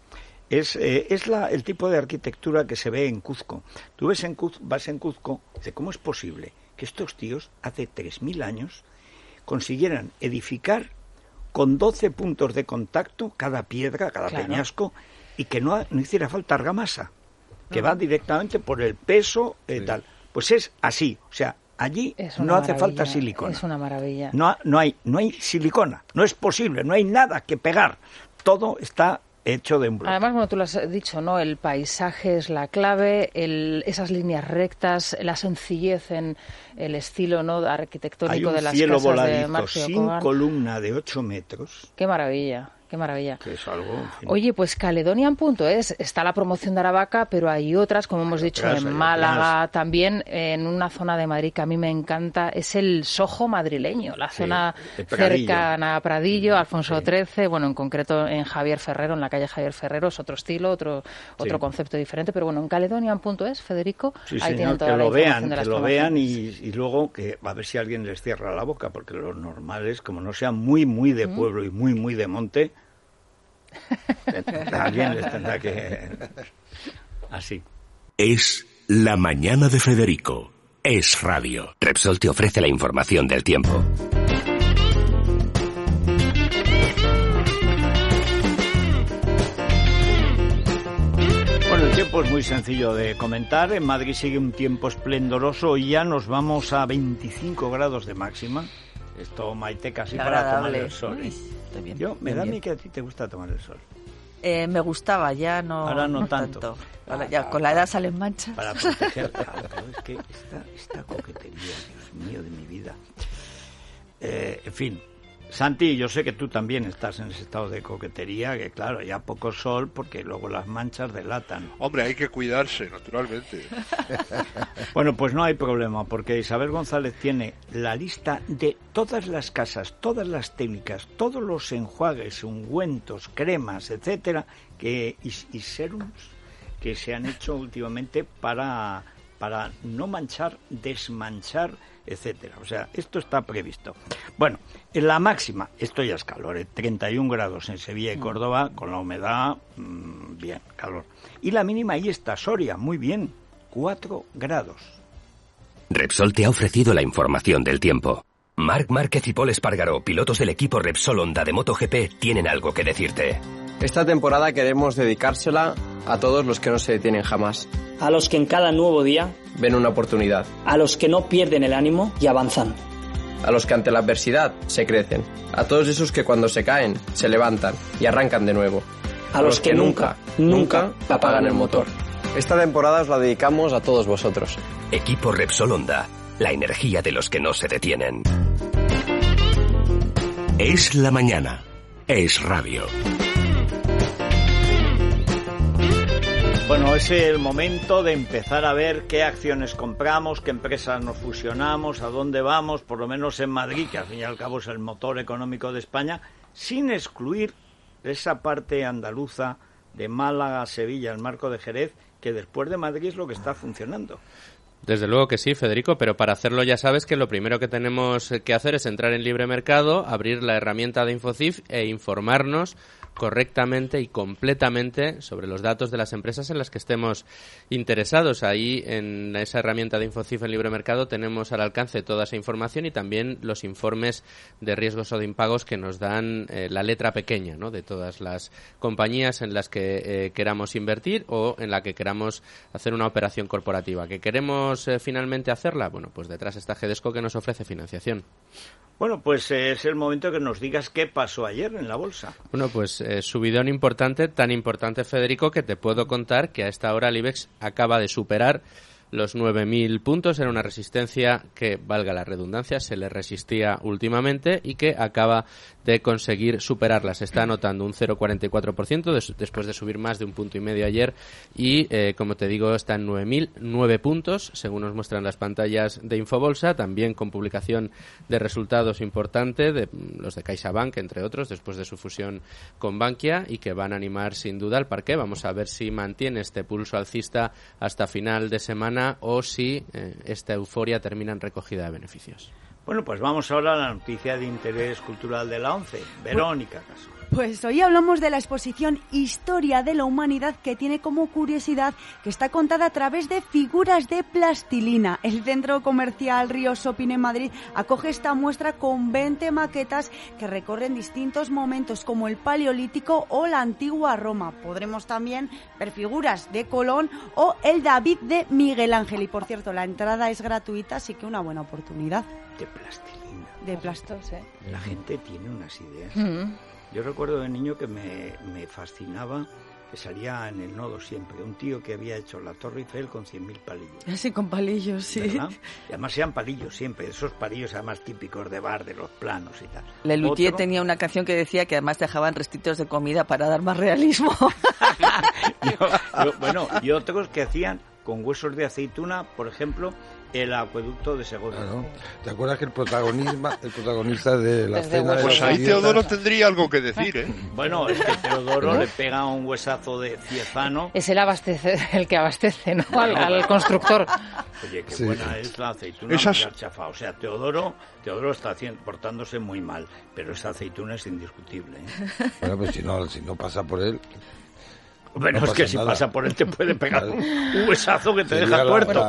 Es el tipo de arquitectura que se ve en Cuzco. Tú vas en Cuzco, dice, ¿cómo es posible que estos tíos hace 3.000 años consiguieran edificar con 12 puntos de contacto cada piedra, cada peñasco, y que no hiciera falta argamasa, que va directamente por el peso tal? Pues es así, o sea, allí no hace falta silicona. Es una maravilla. No hay silicona, no es posible, no hay nada que pegar. Todo está hecho de un bloque. Además, bueno, tú lo has dicho, ¿no? El paisaje es la clave, esas líneas rectas, la sencillez en el estilo, ¿no?, arquitectónico de las casas de Marcio sin Kogan. Columna de 8 metros. ¡Qué maravilla! Qué maravilla. Que es algo, en fin. Oye, pues Caledonian.es, está la promoción de Aravaca, pero hay otras, como hemos dicho, en Málaga, también en una zona de Madrid que a mí me encanta, es el Soho madrileño, la zona cercana a Pradillo, Alfonso XIII, bueno, en concreto en Javier Ferrero, en la calle Javier Ferrero, es otro estilo, otro concepto diferente, pero bueno, en Caledonian.es, Federico, ahí tienen toda la información de las promociones. Y luego que a ver si alguien les cierra la boca, porque lo normal es, como no sea muy, muy de pueblo y muy, muy de monte, alguien les tendrá que... Así. Es la mañana de Federico. Es radio. Repsol te ofrece la información del tiempo. pues muy sencillo de comentar. En Madrid sigue un tiempo esplendoroso y ya nos vamos a 25 grados de máxima. Esto, Maite, casi para tomar el sol. Bien, me da a mí que a ti te gusta tomar el sol. Me gustaba, ya no. Ahora no tanto. Ahora ya con la edad salen manchas. Para proteger. Claro, es que esta coquetería, Dios mío de mi vida. En fin. Santi, yo sé que tú también estás en ese estado de coquetería, que claro, ya poco sol, porque luego las manchas delatan. Hombre, hay que cuidarse, naturalmente. Bueno, pues no hay problema, porque Isabel González tiene la lista de todas las casas, todas las técnicas, todos los enjuagues, ungüentos, cremas, etcétera, y serums que se han hecho últimamente para no manchar, desmanchar, etcétera. O sea, esto está previsto. Bueno, en la máxima, esto ya es calor, 31 grados en Sevilla y Córdoba, con la humedad, bien, calor. Y la mínima ahí está, Soria, muy bien, 4 grados. Repsol te ha ofrecido la información del tiempo. Marc Márquez y Pol Espargaró, pilotos del equipo Repsol Honda de MotoGP, tienen algo que decirte. Esta temporada queremos dedicársela a todos los que no se detienen jamás. A los que en cada nuevo día ven una oportunidad. A los que no pierden el ánimo y avanzan. A los que ante la adversidad se crecen. A todos esos que cuando se caen, se levantan y arrancan de nuevo. A los que nunca apagan el motor. Esta temporada os la dedicamos a todos vosotros. Equipo Repsol Honda, la energía de los que no se detienen. Es la mañana. Es radio. Bueno, es el momento de empezar a ver qué acciones compramos, qué empresas nos fusionamos, a dónde vamos, por lo menos en Madrid, que al fin y al cabo es el motor económico de España, sin excluir esa parte andaluza de Málaga, Sevilla, el marco de Jerez, que después de Madrid es lo que está funcionando. Desde luego que sí, Federico, pero para hacerlo ya sabes que lo primero que tenemos que hacer es entrar en Libre Mercado, abrir la herramienta de Infocif e informarnos correctamente y completamente sobre los datos de las empresas en las que estemos interesados. Ahí en esa herramienta de Infocif en Libre Mercado tenemos al alcance toda esa información y también los informes de riesgos o de impagos que nos dan la letra pequeña, ¿no?, de todas las compañías en las que queramos invertir o en la que queramos hacer una operación corporativa. ¿Que queremos finalmente hacerla? Bueno, pues detrás está Gedesco, que nos ofrece financiación. Bueno, pues es el momento que nos digas qué pasó ayer en la bolsa. Bueno, pues subidón importante, tan importante, Federico, que te puedo contar que a esta hora el IBEX acaba de superar los 9.000 puntos. Era una resistencia que, valga la redundancia, se le resistía últimamente y que acaba de conseguir superarla. Se está anotando un 0,44% después de subir más de 1,5 punto ayer y, como te digo, está en 9.009 puntos, según nos muestran las pantallas de Infobolsa, también con publicación de resultados importante, de los de CaixaBank, entre otros, después de su fusión con Bankia, y que van a animar sin duda al parqué. Vamos a ver si mantiene este pulso alcista hasta final de semana o si esta euforia termina en recogida de beneficios. Bueno, pues vamos ahora a la noticia de interés cultural de la ONCE. Verónica Caso. Pues hoy hablamos de la exposición Historia de la Humanidad, que tiene como curiosidad que está contada a través de figuras de plastilina. El centro comercial Río Shopping en Madrid acoge esta muestra con 20 maquetas que recorren distintos momentos como el Paleolítico o la antigua Roma. Podremos también ver figuras de Colón o el David de Miguel Ángel. Y por cierto, la entrada es gratuita, así que una buena oportunidad. De plastilina. De plastos, ¿eh? La gente tiene unas ideas. Yo recuerdo de niño que me fascinaba, que salía en el Nodo siempre, un tío que había hecho la Torre Eiffel con 100.000 palillos. Sí, con palillos, sí. ¿Verdad? Y además eran palillos siempre, esos palillos además típicos de bar, de los planos y tal. Lelutier tenía una canción que decía que además dejaban restitos de comida para dar más realismo. Y otros que hacían con huesos de aceituna, por ejemplo, el acueducto de Segovia. Claro. ¿Te acuerdas que el protagonista de la cena... Pues ahí Teodoro tendría algo que decir, ¿eh? Bueno, es que Teodoro le pega un huesazo de ciezano. Es el que abastece, ¿no? Al constructor. Oye, qué buena es la aceituna chafa. O sea, Teodoro está portándose muy mal, pero esa aceituna es indiscutible, ¿eh? Bueno, pues si no pasa por él... Bueno, no es que si pasa por él te puede pegar un huesazo que te deja tuerto.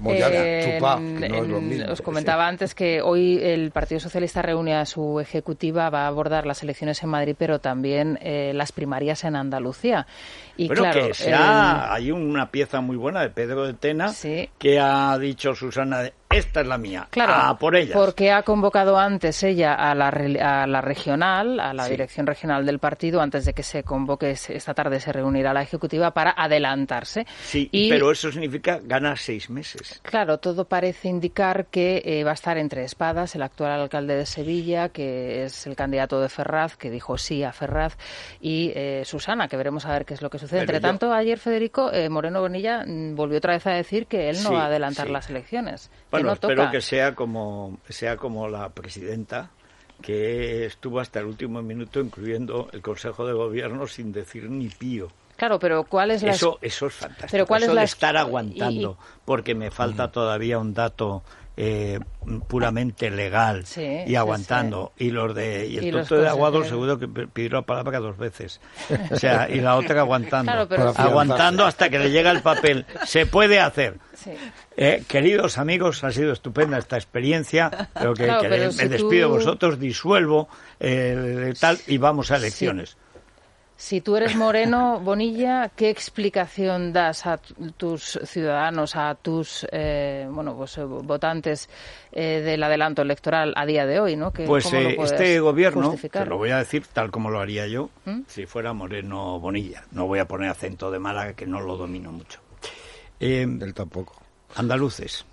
Os comentaba antes que hoy el Partido Socialista reúne a su ejecutiva, va a abordar las elecciones en Madrid, pero también las primarias en Andalucía. Y bueno, claro, que hay una pieza muy buena de Pedro de Tena, sí, que ha dicho Susana, esta es la mía, claro, por ellas. Porque ha convocado antes ella a la regional, a la dirección regional del partido, antes de que se convoque, esta tarde se reunirá la ejecutiva para adelantarse. Sí, pero eso significa ganar 6 meses. Claro, todo parece indicar que va a estar entre espadas el actual alcalde de Sevilla, que es el candidato de Ferraz, que dijo sí a Ferraz, y Susana, que veremos a ver qué es lo que sucede. Entre tanto, ayer Federico Moreno Bonilla volvió otra vez a decir que él no va a adelantar las elecciones. Bueno, no espero toca. que sea como la presidenta, que estuvo hasta el último minuto, incluyendo el Consejo de Gobierno, sin decir ni pío. Claro, pero ¿cuál es la... Eso es fantástico. Pero ¿cuál eso es la... de estar aguantando, porque me falta todavía un dato puramente legal, y aguantando, y el tonto de Aguado seguro que pidió la palabra 2 veces, o sea, y la otra aguantando, aguantando hasta que le llega el papel. Se puede hacer. Queridos amigos, ha sido estupenda esta experiencia, pero me despido de vosotros, disuelvo tal y vamos a elecciones. Si tú eres Moreno Bonilla, ¿qué explicación das a tus ciudadanos, a tus votantes del adelanto electoral a día de hoy, ¿no? Pues este gobierno, te lo voy a decir tal como lo haría yo, si fuera Moreno Bonilla. No voy a poner acento de Málaga, que no lo domino mucho. Él tampoco. Andaluces.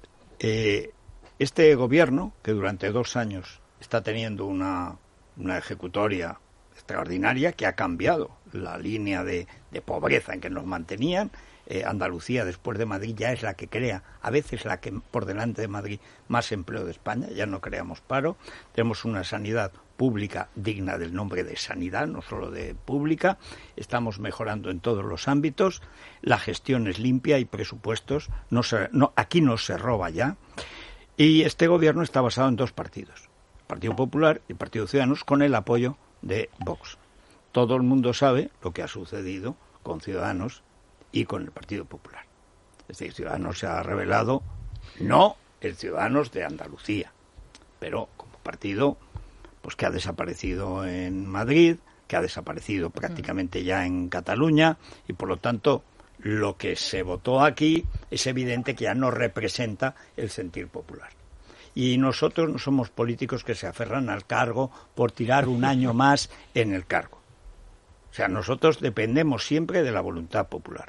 Este gobierno, que durante 2 años está teniendo una ejecutoria extraordinaria, que ha cambiado la línea de pobreza en que nos mantenían. Andalucía, después de Madrid, ya es la que crea, a veces la que por delante de Madrid, más empleo de España. Ya no creamos paro. Tenemos una sanidad pública digna del nombre de sanidad, no solo de pública. Estamos mejorando en todos los ámbitos. La gestión es limpia y presupuestos. Aquí no se roba ya. Y este gobierno está basado en 2 partidos, el Partido Popular y el Partido Ciudadanos, con el apoyo de Vox. Todo el mundo sabe lo que ha sucedido con Ciudadanos y con el Partido Popular. Es decir, Ciudadanos se ha revelado, no el Ciudadanos de Andalucía, pero como partido pues que ha desaparecido en Madrid, que ha desaparecido prácticamente ya en Cataluña, y por lo tanto lo que se votó aquí es evidente que ya no representa el sentir popular. Y nosotros no somos políticos que se aferran al cargo por tirar un año más en el cargo. O sea, nosotros dependemos siempre de la voluntad popular.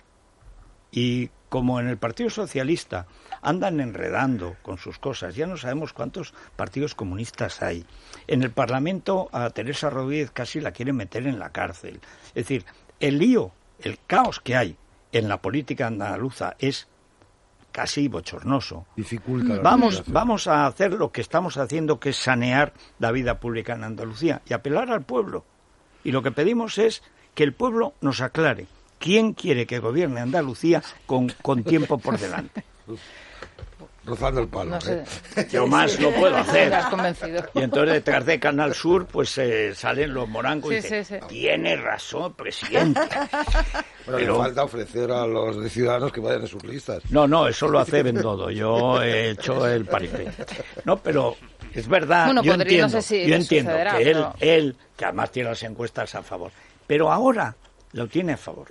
Y como en el Partido Socialista andan enredando con sus cosas, ya no sabemos cuántos partidos comunistas hay. En el Parlamento a Teresa Rodríguez casi la quieren meter en la cárcel. Es decir, el lío, el caos que hay en la política andaluza es casi bochornoso. Dificulta. Vamos a hacer lo que estamos haciendo, que es sanear la vida pública en Andalucía y apelar al pueblo. Y lo que pedimos es que el pueblo nos aclare quién quiere que gobierne Andalucía con tiempo por delante. Rozando el palo. No sé. Yo más no puedo hacer. Me has convencido. Y entonces detrás de Canal Sur pues salen los morangos y dicen, sí. Tiene razón, presidente. Pero le falta ofrecer a los de Ciudadanos que vayan en sus listas. No, eso lo hace Bendodo. Yo he hecho el paripé. No, pero es verdad, bueno, yo entiendo, no sé si yo entiendo sucederá, que pero... él, que además tiene las encuestas a favor, pero ahora lo tiene a favor.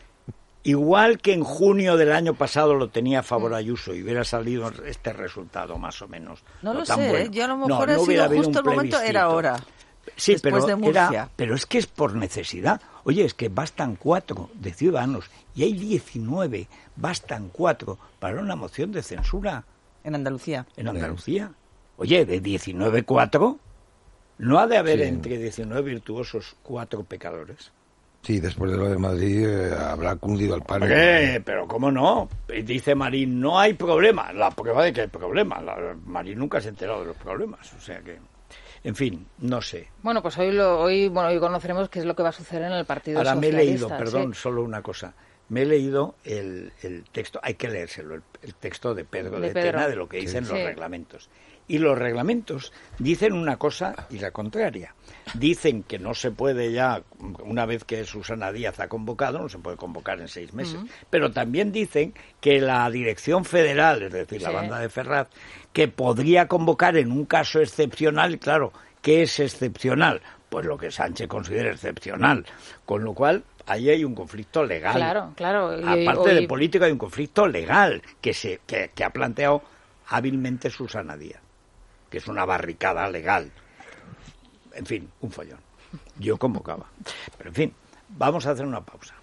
Igual que en junio del año pasado lo tenía a favor Ayuso y hubiera salido este resultado más o menos. No lo tan sé, bueno. yo a lo mejor ha sido justo el momento, era ahora. Sí, pero es que es por necesidad. Oye, es que bastan 4 de Ciudadanos y hay 19, bastan 4 para una moción de censura. En Andalucía. En Andalucía. Oye, de 19, 4, no ha de haber entre 19 virtuosos 4 pecadores. Sí, después de lo de Madrid habrá cundido el pánico. Pero ¿cómo no? Dice Marín, no hay problema. La prueba de que hay problema. Marín nunca se ha enterado de los problemas. O sea que, en fin, no sé. Bueno, pues hoy conoceremos qué es lo que va a suceder en el Partido Socialista. Ahora me he leído, perdón, solo una cosa. me he leído el texto, hay que leérselo, el texto de Pedro de Tena, de lo que dicen los reglamentos. Y los reglamentos dicen una cosa y la contraria. Dicen que no se puede ya, una vez que Susana Díaz ha convocado, no se puede convocar en 6 meses. Pero también dicen que la Dirección Federal, es decir, la banda de Ferraz, que podría convocar en un caso excepcional, claro, ¿qué es excepcional? Pues lo que Sánchez considera excepcional. Con lo cual, ahí hay un conflicto legal. Claro. Aparte de político, hay un conflicto legal que ha planteado hábilmente Susana Díaz, que es una barricada legal. En fin, un follón. Yo convocaba. Pero en fin, vamos a hacer una pausa.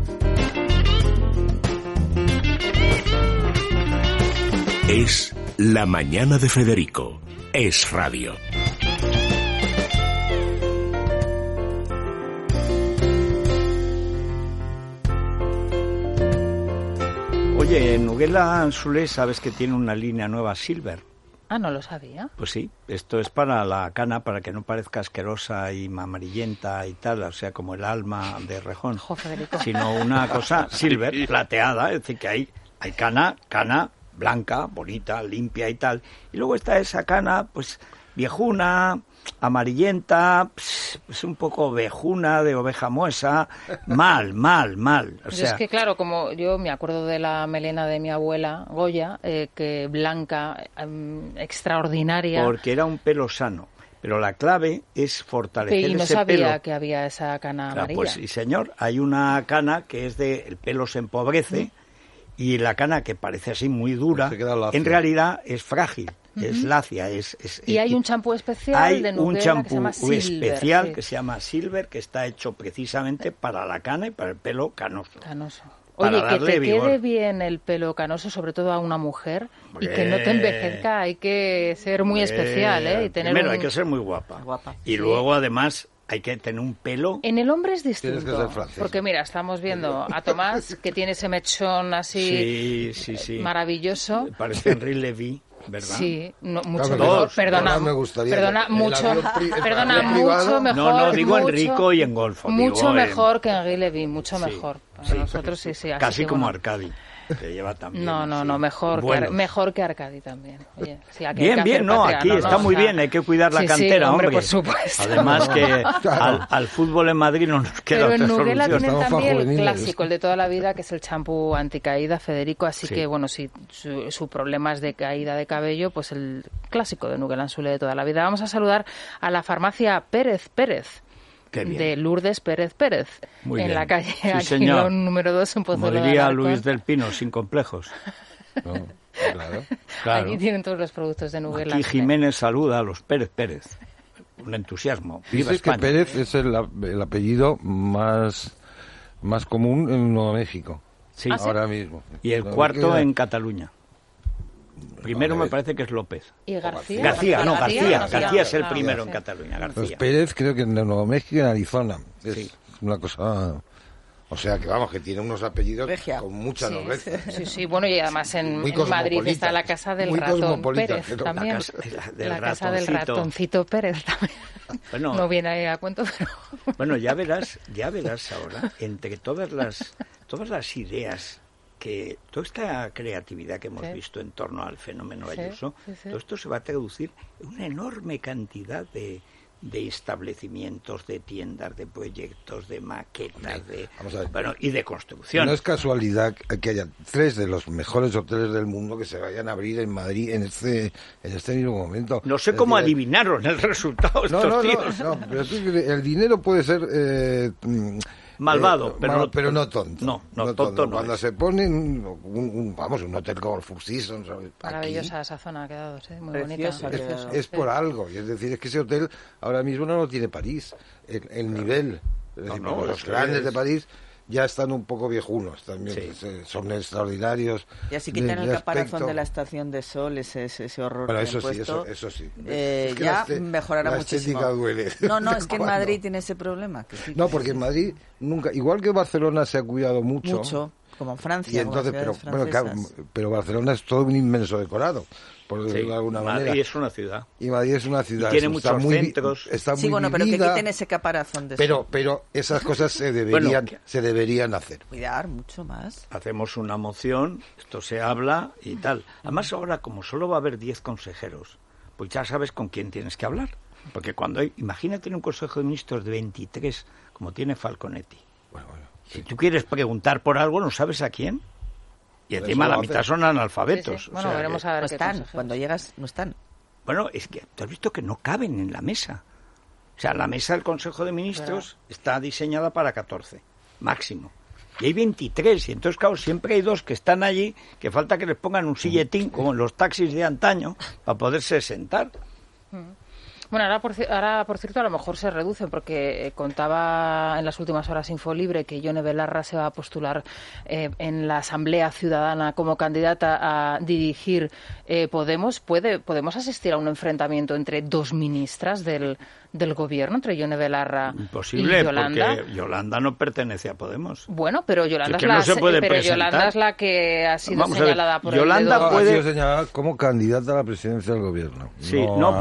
Es La Mañana de Federico. Es radio. Oye, Nuguela Anzulé, ¿sabes que tiene una línea nueva Silver? Ah, no lo sabía. Pues sí, esto es para la cana, para que no parezca asquerosa y amarillenta y tal, o sea, como el alma de Rejón, sino una cosa silver, plateada, es decir, que hay cana blanca, bonita, limpia y tal, y luego está esa cana, pues, viejuna, amarillenta, es un poco ovejuna, de oveja muesa, mal. O sea, es que claro, como yo me acuerdo de la melena de mi abuela Goya, que blanca, extraordinaria. Porque era un pelo sano. Pero la clave es fortalecer ese pelo. Y no sabía que había esa cana amarilla. Pues sí, señor. Hay una cana que es el pelo se empobrece y la cana que parece así muy dura, en realidad es frágil. Es lacia, y hay un champú especial de Nuguela que se llama Silver. Hay un champú especial que se llama Silver, que está hecho precisamente para la cana y para el pelo canoso. Oye, que te quede bien el pelo canoso, sobre todo a una mujer, y que no te envejezca, hay que ser muy especial, ¿eh? Y tener primero hay que ser muy guapa. Y luego, además, hay que tener un pelo... En el hombre es distinto, porque mira, estamos viendo a Tomás, que tiene ese mechón así maravilloso. Parece Henri Levy. ¿Verdad? Sí, mucho mejor. Perdona mucho mejor. No, digo en Rico y en Golfo. Mucho mejor que en Henri Levy, mucho mejor. Para nosotros sí. Casi como Arcadi. Que lleva también. No, mejor que Arcadi también. Oye, sí, aquí bien, aquí está muy bien, hay que cuidar la cantera, hombre. Por supuesto. Además que al fútbol en Madrid no nos queda otra solución. Pero en Nuguela tienen también el clásico, el de toda la vida, que es el champú anticaída, Federico, así que bueno, si su problema es de caída de cabello, pues el clásico de Nuguela Anzulé de toda la vida. Vamos a saludar a la farmacia Pérez, de Lourdes Pérez, muy en bien. La calle señor. Número 2 en Pozuelo de Como diría Alarcón. Luis del Pino, sin complejos. Claro. Aquí tienen todos los productos de Nuguela. Aquí Jiménez saluda a los Pérez. Un entusiasmo. Viva Dices que España. Pérez es el apellido más común en Nuevo México. Sí. Ahora mismo. Y el cuarto en Cataluña. Primero me parece que es López. ¿Y García? García es el primero en Cataluña. García. Pues Pérez creo que en Nuevo México y en Arizona. Es una cosa... O sea, que vamos, que tiene unos apellidos con mucha nobleza. Sí, bueno, y además en Madrid está la casa del ratón Pérez también. La casa del ratoncito Pérez también. Bueno, no viene ahí a cuento, pero... Bueno, ya verás ahora, entre todas las ideas, que toda esta creatividad que hemos visto en torno al fenómeno Ayuso, todo esto se va a traducir en una enorme cantidad de establecimientos, de tiendas, de proyectos, de maquetas, y de construcción. No es casualidad que haya 3 de los mejores hoteles del mundo que se vayan a abrir en Madrid en este mismo momento. No sé cómo adivinaron el resultado estos tíos. No, pero el dinero puede ser... malvado, pero no tonto. No tonto no. Cuando se pone un hotel como el Four Seasons... Maravillosa esa zona ha quedado, muy bonita. Es por algo, y es decir, es que ese hotel ahora mismo no lo tiene París, el nivel. Es decir, los grandes de París ya están un poco viejunos también, son extraordinarios. Y así quitan el caparazón de la estación de sol, ese horror. Bueno, eso sí. Ya mejorará muchísimo. Duele. No, es que en Madrid tiene ese problema. No, porque en Madrid nunca, igual que Barcelona se ha cuidado mucho. como en Francia. Y entonces, pero Barcelona es todo un inmenso decorado, por decirlo de alguna manera. Madrid es una ciudad. Y Madrid es una ciudad. Y tiene muchos centros. Está muy pero que quiten ese caparazón de pero esas cosas se deberían hacer. Cuidar mucho más. Hacemos una moción, esto se habla y tal. Además ahora, como solo va a haber 10 consejeros, pues ya sabes con quién tienes que hablar. Porque cuando imagínate un Consejo de Ministros de 23, como tiene Falconetti. Si tú quieres preguntar por algo, no sabes a quién. Y encima la mitad son analfabetos. Sí. Bueno, veremos a ver qué están. Cuando llegas, no están. Bueno, es que tú has visto que no caben en la mesa. O sea, la mesa del Consejo de Ministros está diseñada para 14, máximo. Y hay 23, y entonces, claro, siempre hay 2 que están allí, que falta que les pongan un silletín, como en los taxis de antaño, para poderse sentar. Bueno, ahora por cierto, a lo mejor se reducen, porque contaba en las últimas horas Infolibre que Yone Belarra se va a postular en la Asamblea Ciudadana como candidata a dirigir Podemos. ¿Podemos asistir a un enfrentamiento entre 2 ministras del gobierno, entre Yone Belarra y Yolanda? Porque Yolanda no pertenece a Podemos. Bueno, pero Yolanda, Yolanda es la que ha sido señalada por Yolanda el dedo. ha sido señalada como candidata a la presidencia del gobierno. Sí,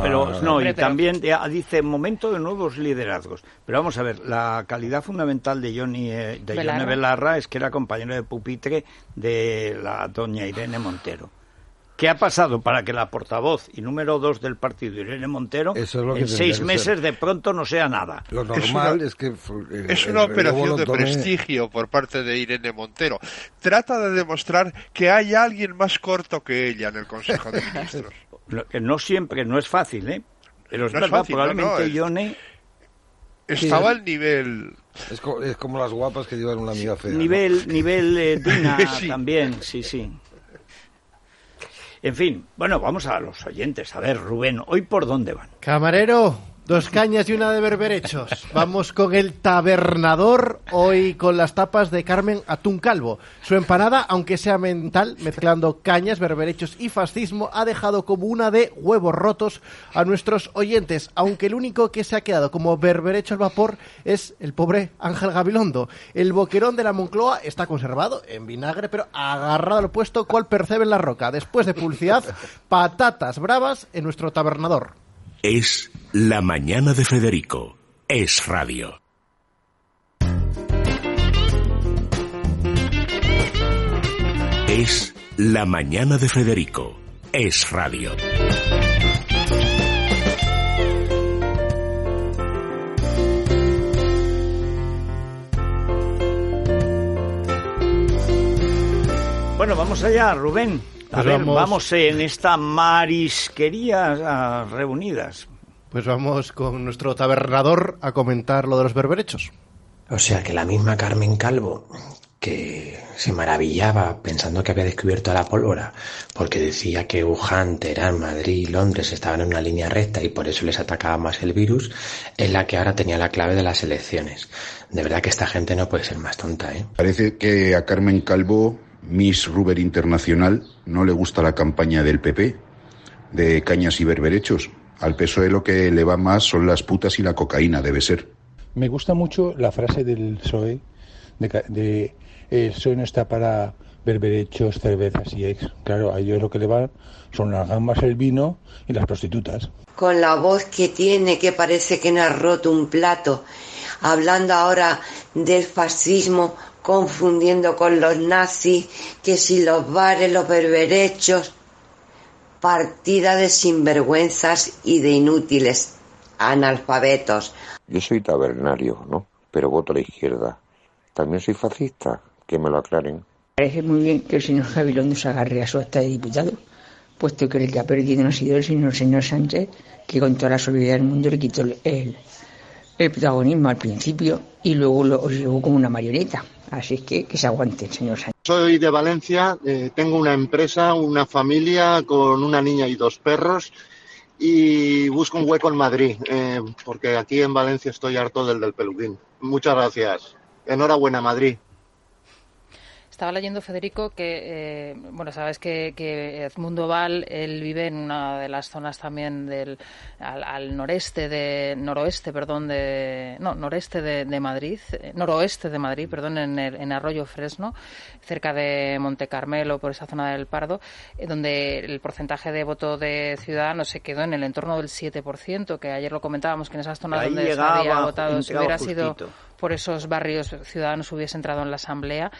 y también dice momento de nuevos liderazgos. Pero vamos a ver, la calidad fundamental de Yone Belarra es que era compañero de pupitre de la doña Irene Montero. ¿Qué ha pasado para que la portavoz y número 2 del partido, Irene Montero, en 6 meses de pronto no sea nada? Lo normal es que... Es una operación de prestigio por parte de Irene Montero. Trata de demostrar que hay alguien más corto que ella en el Consejo de Ministros. No siempre, no es fácil, ¿eh? Pero es verdad, probablemente Yone... Estaba al nivel... Es como las guapas que llevan una amiga fea. Nivel Dina también, sí. En fin, bueno, vamos a los oyentes. A ver, Rubén, ¿hoy por dónde van? Camarero, 2 cañas y una de berberechos. Vamos con el tabernador, hoy con las tapas de Carmen Atún Calvo. Su empanada, aunque sea mental, mezclando cañas, berberechos y fascismo, ha dejado como una de huevos rotos a nuestros oyentes, aunque el único que se ha quedado como berberecho al vapor es el pobre Ángel Gabilondo. El boquerón de la Moncloa está conservado en vinagre, pero agarrado al puesto cual percebe en la roca. Después de publicidad, patatas bravas en nuestro tabernador. Es La Mañana de Federico. Es radio. Es La Mañana de Federico. Es radio. Bueno, vamos allá, Rubén. Vamos en esta marisquería reunidas. Pues vamos con nuestro tabernador a comentar lo de los berberechos. O sea que la misma Carmen Calvo, que se maravillaba pensando que había descubierto la pólvora, porque decía que Wuhan, Teherán, Madrid y Londres estaban en una línea recta y por eso les atacaba más el virus, es la que ahora tenía la clave de las elecciones. De verdad que esta gente no puede ser más tonta, ¿eh? Parece que a Carmen Calvo, Miss Ruber Internacional, no le gusta la campaña del PP, de cañas y berberechos. Al PSOE lo que le va más son las putas y la cocaína, debe ser. Me gusta mucho la frase del PSOE, el PSOE no está para berberechos, cervezas y ex. Claro, a ellos lo que le va son las gambas, el vino y las prostitutas. Con la voz que tiene, que parece que no ha roto un plato, hablando ahora del fascismo, confundiendo con los nazis, que si los bares, los berberechos, partida de sinvergüenzas y de inútiles analfabetos. Yo soy tabernario, ¿no? Pero voto a la izquierda. También soy fascista, que me lo aclaren. Parece muy bien que el señor Gabilondo se agarre a su acta de diputado, puesto que el que ha perdido no ha sido el señor Sánchez, que con toda la solidaridad del mundo le quitó el protagonismo al principio y luego lo llevó como una marioneta. Así es que se aguante el señor Sánchez. Soy de Valencia, tengo una empresa, una familia con una niña y 2 perros y busco un hueco en Madrid, porque aquí en Valencia estoy harto del peluquín. Muchas gracias. Enhorabuena, Madrid. Estaba leyendo, Federico, que, sabes que Edmundo Val, él vive en una de las zonas también al noroeste de Madrid, en Arroyo Fresno, cerca de Monte Carmelo, por esa zona del Pardo, donde el porcentaje de voto de Ciudadanos se quedó en el entorno del 7%, que ayer lo comentábamos, que en esas zonas donde se había votado, si hubiera sido por esos barrios, Ciudadanos hubiese entrado en la Asamblea.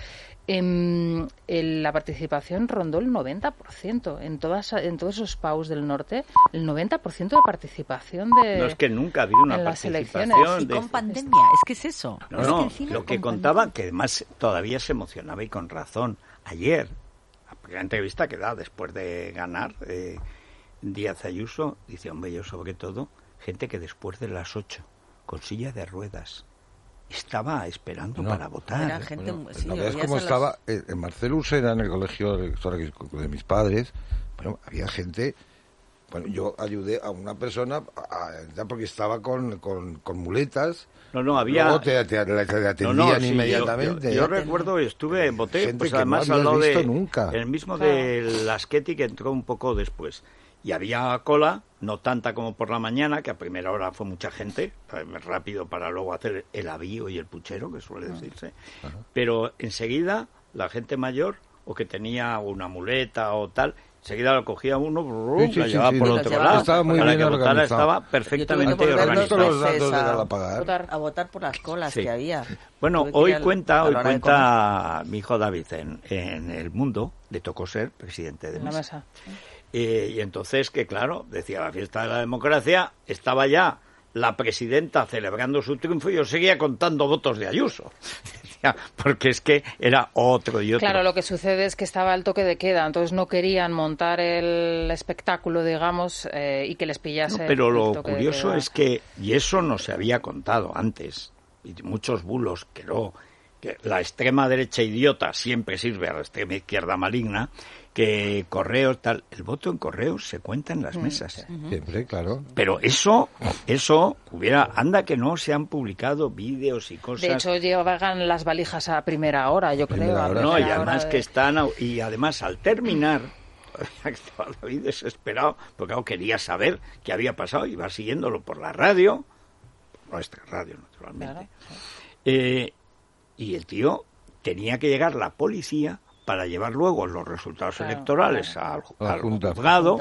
La participación rondó el 90% en todos esos PAUs del norte, el 90% de participación no es que nunca ha habido una participación con pandemia, es que es eso. Lo que contaba, que además todavía se emocionaba y con razón. Ayer, la primera entrevista que da después de ganar Díaz Ayuso, dice, hombre, yo sobre todo, gente que después de las 8, con silla de ruedas, estaba esperando para votar. Era gente, ¿ves cómo estaba? En Marcelo Usera, en el colegio de mis padres, había gente. Bueno, yo ayudé a una persona porque estaba con muletas. Había. Luego te atendían inmediatamente. Yo recuerdo, voté, pues además al lado el mismo de Laschetti, que entró un poco después. Y había cola, no tanta como por la mañana, que a primera hora fue mucha gente, rápido para luego hacer el avío y el puchero, que suele decirse. Pero enseguida, la gente mayor, o que tenía una muleta o tal, enseguida lo cogía uno, la llevaba por otro lado. Estaba muy bien organizado. Estaba perfectamente organizado. A votar por las colas que había. Bueno, hoy cuenta mi hijo David en El Mundo, le tocó ser presidente de mesa. Y entonces, que claro, decía, la fiesta de la democracia, estaba ya la presidenta celebrando su triunfo y yo seguía contando votos de Ayuso. Porque es que era otro y otro. Claro, lo que sucede es que estaba el toque de queda, entonces no querían montar el espectáculo, digamos, y que les pillase. Pero lo curioso es que, y eso no se había contado antes, y muchos bulos, que la extrema derecha idiota siempre sirve a la extrema izquierda maligna, que correos, tal, el voto en correos se cuenta en las mesas. Siempre, claro. Pero eso anda que no se han publicado vídeos y cosas. De hecho, llevan las valijas a primera hora, yo creo. Y además que están, y además al terminar, estaba David desesperado, porque quería saber qué había pasado, iba siguiéndolo por la radio, por nuestra radio, naturalmente. Claro. Y el tío tenía que llegar la policía para llevar luego los resultados electorales al juzgado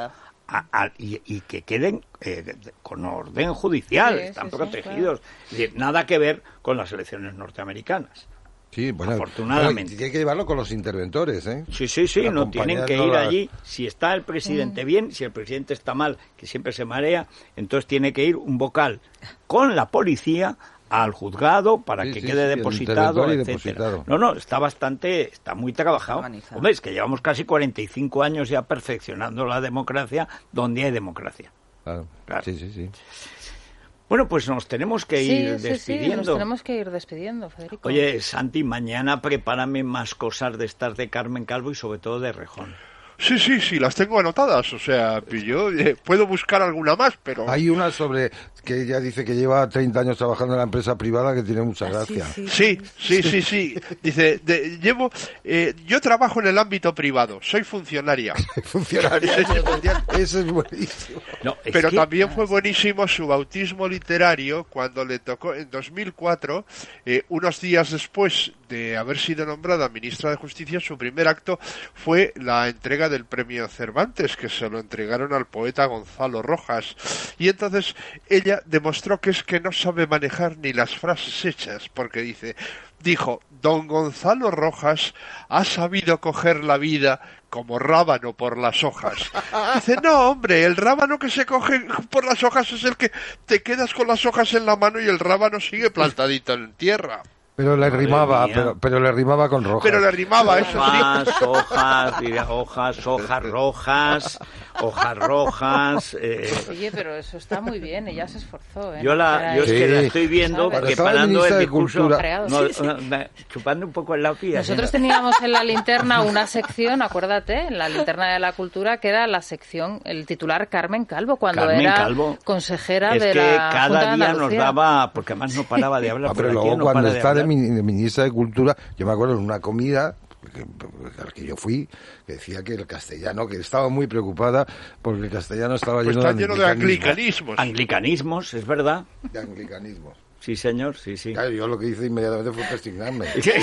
y que queden con orden judicial, están protegidos. Claro. Es decir, nada que ver con las elecciones norteamericanas. Sí, bueno, afortunadamente. Tiene que llevarlo con los interventores, ¿eh? Sí, no tienen que ir allí. Si está el presidente bien, si el presidente está mal, que siempre se marea, entonces tiene que ir un vocal con la policía al juzgado para que quede depositado, etcétera. Está muy trabajado. Hombre, es que llevamos casi 45 años ya perfeccionando la democracia donde hay democracia. Claro. Sí. Bueno, pues nos tenemos que ir despidiendo. Nos tenemos que ir despidiendo, Federico. Oye, Santi, mañana prepárame más cosas de estas de Carmen Calvo y sobre todo de Rejón. Sí, las tengo anotadas, o sea, yo puedo buscar alguna más, pero... Hay una sobre que ella dice que lleva 30 años trabajando en la empresa privada que tiene mucha gracia. Sí. Dice, yo trabajo en el ámbito privado, soy funcionaria. Eso es buenísimo. Pero también fue buenísimo su bautismo literario cuando le tocó en 2004, unos días después de haber sido nombrada ministra de Justicia, su primer acto fue la entrega del premio Cervantes, que se lo entregaron al poeta Gonzalo Rojas, y entonces ella demostró que es que no sabe manejar ni las frases hechas, porque dijo, don Gonzalo Rojas ha sabido coger la vida como rábano por las hojas. Dice, no, hombre, el rábano que se coge por las hojas es el que te quedas con las hojas en la mano y el rábano sigue plantadito en tierra. Pero le rimaba, pero le rimaba con rojas. Pero le rimaba, eso sí. Hojas rojas. Oye, pero eso está muy bien, ella se esforzó. Yo es que la estoy viendo preparando el discurso, chupando un poco el lápiz. Nosotros teníamos en la linterna una sección, acuérdate, en la linterna de la cultura, que era la sección, el titular Carmen Calvo, cuando era consejera de la Junta de Andalucía. Cada día nos daba, porque además no paraba de hablar. Pero luego cuando está de ministra de Cultura, yo me acuerdo en una comida, al que yo fui, que decía que el castellano, que estaba muy preocupada porque el castellano estaba lleno de anglicanismos. Anglicanismos, es verdad. De anglicanismos. Sí, señor, sí. Claro, yo lo que hice inmediatamente fue persignarme.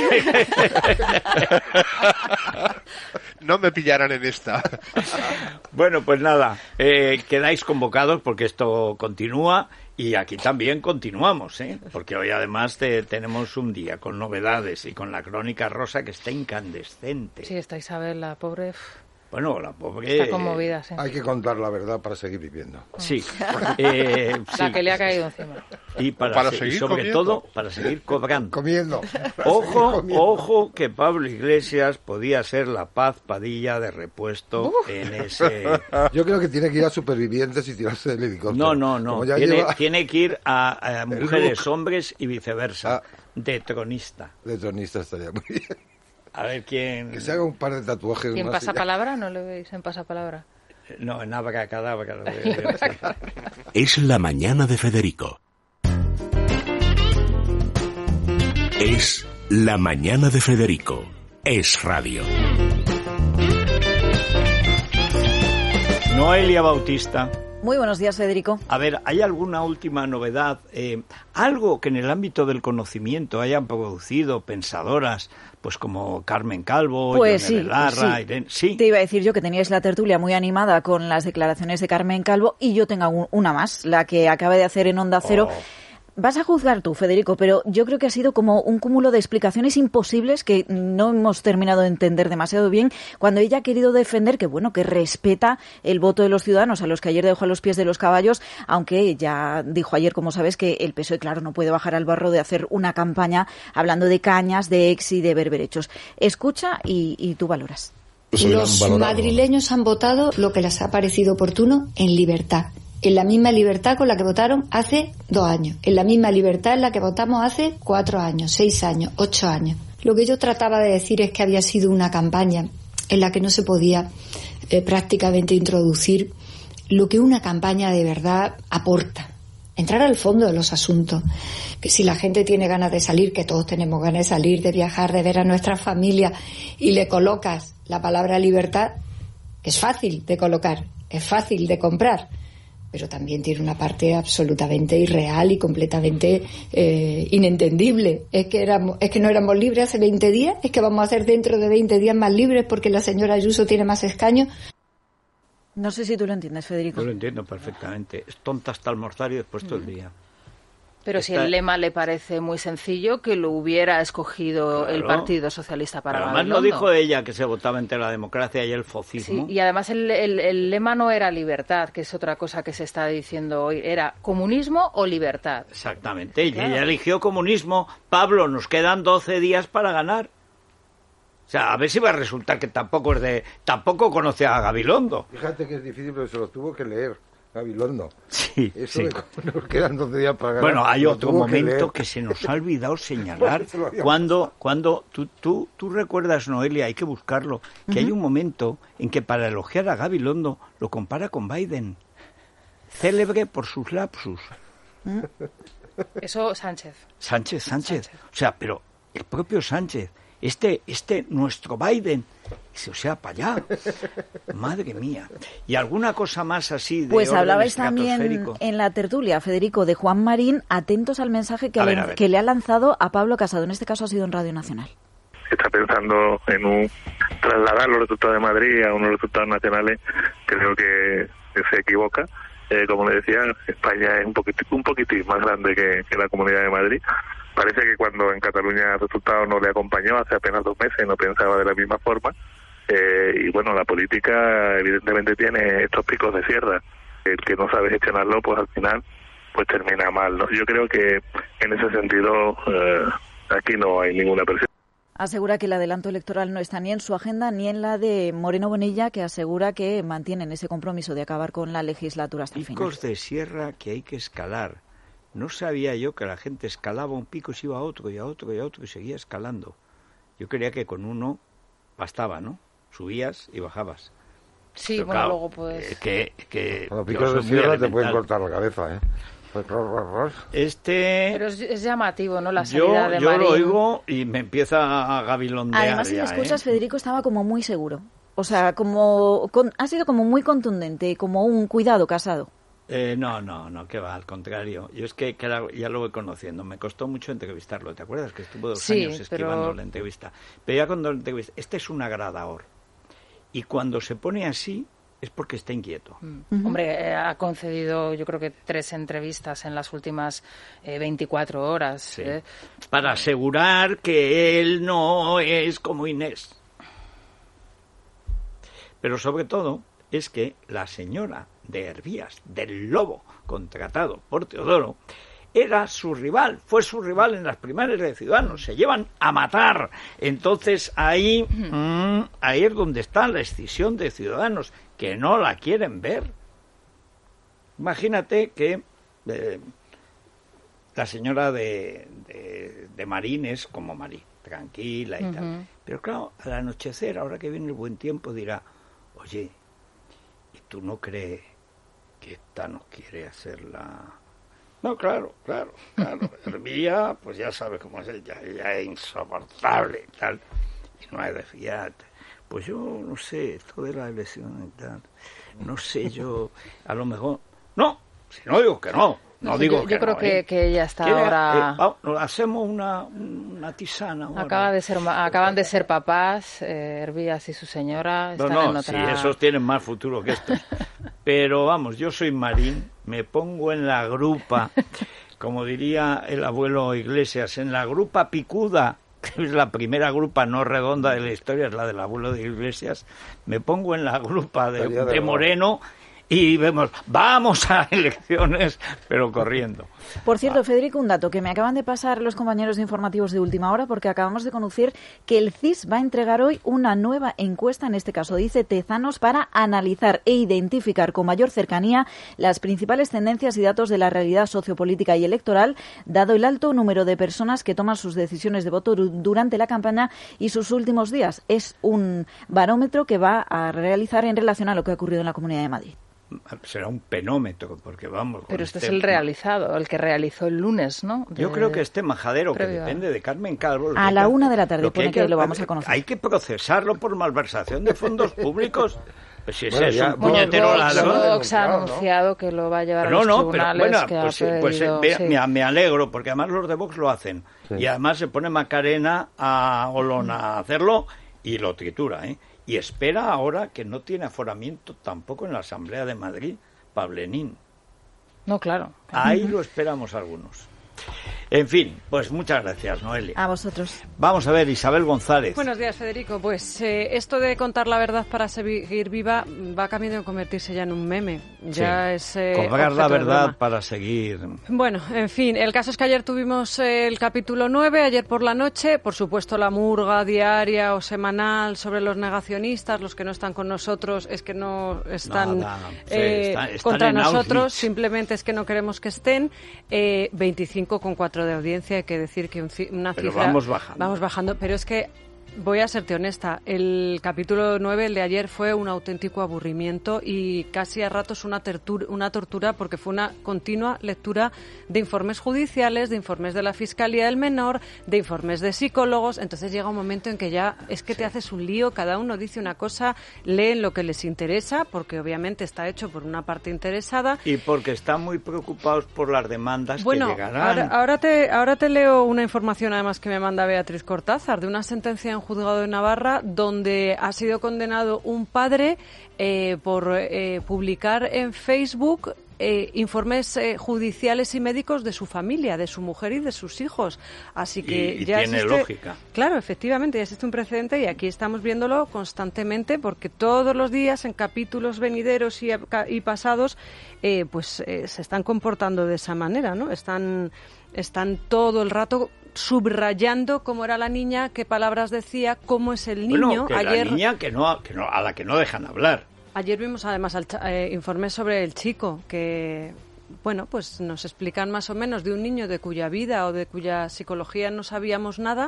No me pillarán en esta. Bueno, pues nada, quedáis convocados porque esto continúa y aquí también continuamos, porque hoy además tenemos un día con novedades y con la crónica rosa que está incandescente. Sí, está Isabel, la pobre... Bueno, la pobre... Está conmovida, sí. Hay que contar la verdad para seguir viviendo. Sí. La que le ha caído encima. Y para seguir sobre comiendo. Todo, para seguir cobrando. Comiendo. Ojo, que Pablo Iglesias podía ser la Paz Padilla de repuesto en ese... Yo creo que tiene que ir a Supervivientes y tirarse del helicóptero. No. Tiene que ir a mujeres, hombres y viceversa. De tronista. De tronista estaría muy bien. A ver quién... Que se haga un par de tatuajes. ¿Y en pasapalabra? ¿No le veis en pasapalabra? No, en abracadabra. Es la mañana de Federico. Es la mañana de Federico. Es radio. Noelia Bautista. Muy buenos días, Federico. A ver, ¿hay alguna última novedad? Algo que en el ámbito del conocimiento hayan producido pensadoras, pues como Carmen Calvo, pues Yone Belarra, Irene... Sí. Te iba a decir yo que teníais la tertulia muy animada con las declaraciones de Carmen Calvo y yo tengo una más, la que acaba de hacer en Onda Cero. Vas a juzgar tú, Federico, pero yo creo que ha sido como un cúmulo de explicaciones imposibles que no hemos terminado de entender demasiado bien cuando ella ha querido defender que, bueno, que respeta el voto de los ciudadanos a los que ayer dejó a los pies de los caballos, aunque ya dijo ayer, como sabes, que el PSOE, claro, no puede bajar al barro de hacer una campaña hablando de cañas, de ex y de berberechos. Escucha y tú valoras. Los madrileños han votado lo que les ha parecido oportuno en libertad. En la misma libertad con la que votaron hace 2 años, en la misma libertad en la que votamos hace 4 años, 6 años, 8 años. Lo que yo trataba de decir es que había sido una campaña en la que no se podía prácticamente introducir lo que una campaña de verdad aporta. Entrar al fondo de los asuntos, que si la gente tiene ganas de salir, que todos tenemos ganas de salir, de viajar, de ver a nuestra familia, y le colocas la palabra libertad, es fácil de colocar, es fácil de comprar, pero también tiene una parte absolutamente irreal y completamente inentendible. Es que no éramos libres hace 20 días, es que vamos a ser dentro de 20 días más libres porque la señora Ayuso tiene más escaños. No sé si tú lo entiendes, Federico. Yo lo entiendo perfectamente. Es tonta hasta almorzar y después todo el día. Pero si el lema le parece muy sencillo, que lo hubiera escogido el Partido Socialista para Gabilondo. Además no dijo ella que se votaba entre la democracia y el fascismo. Sí, y además el lema no era libertad, que es otra cosa que se está diciendo hoy. Era comunismo o libertad. Exactamente. Y ella eligió comunismo. Pablo, nos quedan 12 días para ganar. O sea, a ver si va a resultar que tampoco conoce a Gabilondo. Fíjate que es difícil, pero se lo tuvo que leer. Gabilondo. Sí, eso sí. Nos quedan 12 días para ganar. Bueno, hay otro momento que se nos ha olvidado señalar. cuando tú recuerdas, Noelia, hay que buscarlo, que hay un momento en que para elogiar a Gabilondo lo compara con Biden. Célebre por sus lapsus. Eso Sánchez. Sánchez. O sea, pero el propio Sánchez. Nuestro Biden, o sea, para allá. Madre mía. ¿Y alguna cosa más así de Pues hablabais también en la tertulia, Federico, de Juan Marín, atentos al mensaje que le ha lanzado a Pablo Casado, en este caso ha sido en Radio Nacional. Está pensando en trasladar los resultados de Madrid a unos resultados nacionales, creo que se equivoca. Como le decía, España es un poquitín más grande que la Comunidad de Madrid. Parece que cuando en Cataluña el resultado no le acompañó hace apenas 2 meses, no pensaba de la misma forma. Y bueno, la política evidentemente tiene estos picos de sierra. El que no sabe gestionarlo, pues al final pues termina mal, ¿no? Yo creo que en ese sentido aquí no hay ninguna presión. Asegura que el adelanto electoral no está ni en su agenda ni en la de Moreno Bonilla, que asegura que mantienen ese compromiso de acabar con la legislatura hasta el final. Picos de sierra que hay que escalar. No sabía yo que la gente escalaba un pico y se iba a otro y a otro y a otro y seguía escalando. Yo creía que con uno bastaba, ¿no? Subías y bajabas. Sí, pero bueno, claro, luego pues... Con los picos de sierra te pueden cortar la cabeza, ¿eh? Pero es llamativo, ¿no? La salida de Marín. Yo lo oigo y me empieza a gavilondear. Además, si le escuchas, Federico estaba como muy seguro. O sea, ha sido como muy contundente, como un cuidado casado. No, que va, al contrario. Yo es que ya lo voy conociendo. Me costó mucho entrevistarlo. ¿Te acuerdas que estuvo 2 años esquivando la entrevista? Pero ya cuando la entrevista, este es un agradador. Y cuando se pone así, es porque está inquieto. Hombre, ha concedido yo creo que 3 entrevistas en las últimas 24 horas. Sí. Para asegurar que él no es como Inés. Pero sobre todo es que la señora de Hervías, del Lobo, contratado por Teodoro, era su rival, fue su rival en las primarias de Ciudadanos, se llevan a matar. Entonces ahí es donde está la escisión de Ciudadanos, que no la quieren ver. Imagínate que la señora de Marín es como Marín, tranquila y tal. Pero claro, al anochecer, ahora que viene el buen tiempo, dirá, oye, ¿y tú no crees que esta no quiere hacerla? No, claro. Hervía, pues ya sabe cómo es ella es insoportable y tal, y no hay de fiarte. Pues yo no sé, esto de la elección y tal, no sé, yo a lo mejor... No, si no digo que no. No digo yo creo que ella está ahora... hacemos una tisana. Acaban de ser papás, Hervías y su señora. Están en otra... sí, esos tienen más futuro que estos. Pero vamos, yo soy Marín, me pongo en la grupa, como diría el abuelo Iglesias, en la grupa picuda, que es la primera grupa no redonda de la historia, es la del abuelo de Iglesias. Me pongo en la grupa de Moreno... Y vamos a elecciones, pero corriendo. Por cierto, Federico, un dato que me acaban de pasar los compañeros de informativos de Última Hora, porque acabamos de conocer que el CIS va a entregar hoy una nueva encuesta, en este caso dice Tezanos, para analizar e identificar con mayor cercanía las principales tendencias y datos de la realidad sociopolítica y electoral, dado el alto número de personas que toman sus decisiones de voto durante la campaña y sus últimos días. Es un barómetro que va a realizar en relación a lo que ha ocurrido en la Comunidad de Madrid. Será un penómetro, porque vamos... Pero este es el realizado, el que realizó el lunes, ¿no? Yo creo que este majadero, que depende de Carmen Calvo... A la 1 de la tarde pone que lo vamos a conocer. Hay que procesarlo por malversación de fondos públicos. Pues si ese es un puñetero ladrón... Vox ha anunciado que lo va a llevar a los tribunales. Me alegro, porque además los de Vox lo hacen. Sí. Y además se pone Macarena a Olona a hacerlo y lo tritura, ¿eh? Y espera ahora que no tiene aforamiento tampoco en la Asamblea de Madrid, Pablenín. No, claro. Ahí lo esperamos algunos. En fin, pues muchas gracias, Noelia. A vosotros. Vamos a ver, Isabel González. Buenos días, Federico. Pues esto de contar la verdad para seguir viva va camino de convertirse ya en un meme. Ya es contar la verdad para seguir. Bueno, en fin, el caso es que ayer tuvimos el capítulo 9, ayer por la noche. Por supuesto, la murga diaria o semanal sobre los negacionistas, los que no están con nosotros, es que no están, están contra nosotros, Auschwitz. Simplemente es que no queremos que estén. 25,4 de audiencia, hay que decir que una pero cifra... Vamos bajando, pero es que voy a serte honesta, el capítulo 9, el de ayer, fue un auténtico aburrimiento y casi a ratos una tortura, porque fue una continua lectura de informes judiciales, de informes de la Fiscalía del Menor, de informes de psicólogos. Entonces llega un momento en que ya es que te haces un lío, cada uno dice una cosa, leen lo que les interesa, porque obviamente está hecho por una parte interesada. Y porque están muy preocupados por las demandas que llegarán. Ahora te leo una información además que me manda Beatriz Cortázar, de una sentencia en juzgado de Navarra donde ha sido condenado un padre por publicar en Facebook informes judiciales y médicos de su familia, de su mujer y de sus hijos. Así que y ya tiene existe, lógica. Claro, efectivamente, ya existe un precedente y aquí estamos viéndolo constantemente porque todos los días en capítulos venideros y pasados se están comportando de esa manera, ¿no? Están todo el rato subrayando cómo era la niña, qué palabras decía, cómo es el niño. Bueno, que ayer... la niña a la que no dejan hablar. Ayer vimos además informes sobre el chico que, bueno, pues nos explican más o menos de un niño de cuya vida o de cuya psicología no sabíamos nada,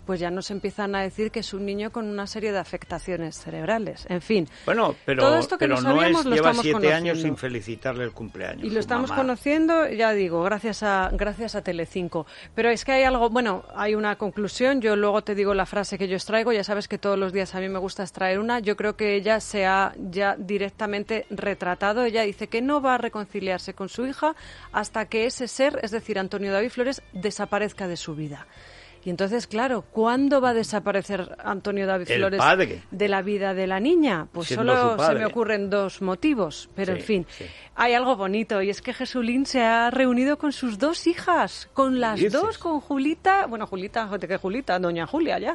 pues ya nos empiezan a decir que es un niño con una serie de afectaciones cerebrales. En fin, bueno, pero, todo esto que pero no sabíamos lo lleva estamos 7 conociendo. años sin felicitarle el cumpleaños. Y lo estamos mamá. conociendo, ya digo, gracias a Telecinco. Pero es que hay algo, bueno, hay una conclusión. Yo luego te digo la frase que yo extraigo. Ya sabes que todos los días a mí me gusta extraer una. Yo creo que ella se ha ya directamente retratado. Ella dice que no va a reconciliarse con su hija hasta que ese ser, es decir, Antonio David Flores, desaparezca de su vida. Y entonces, claro, ¿cuándo va a desaparecer Antonio David Flores de la vida de la niña? Pues solo se me ocurren 2 motivos, pero en fin, hay algo bonito, y es que Jesulín se ha reunido con sus 2 hijas, con las 2, con Julita, doña Julia ya,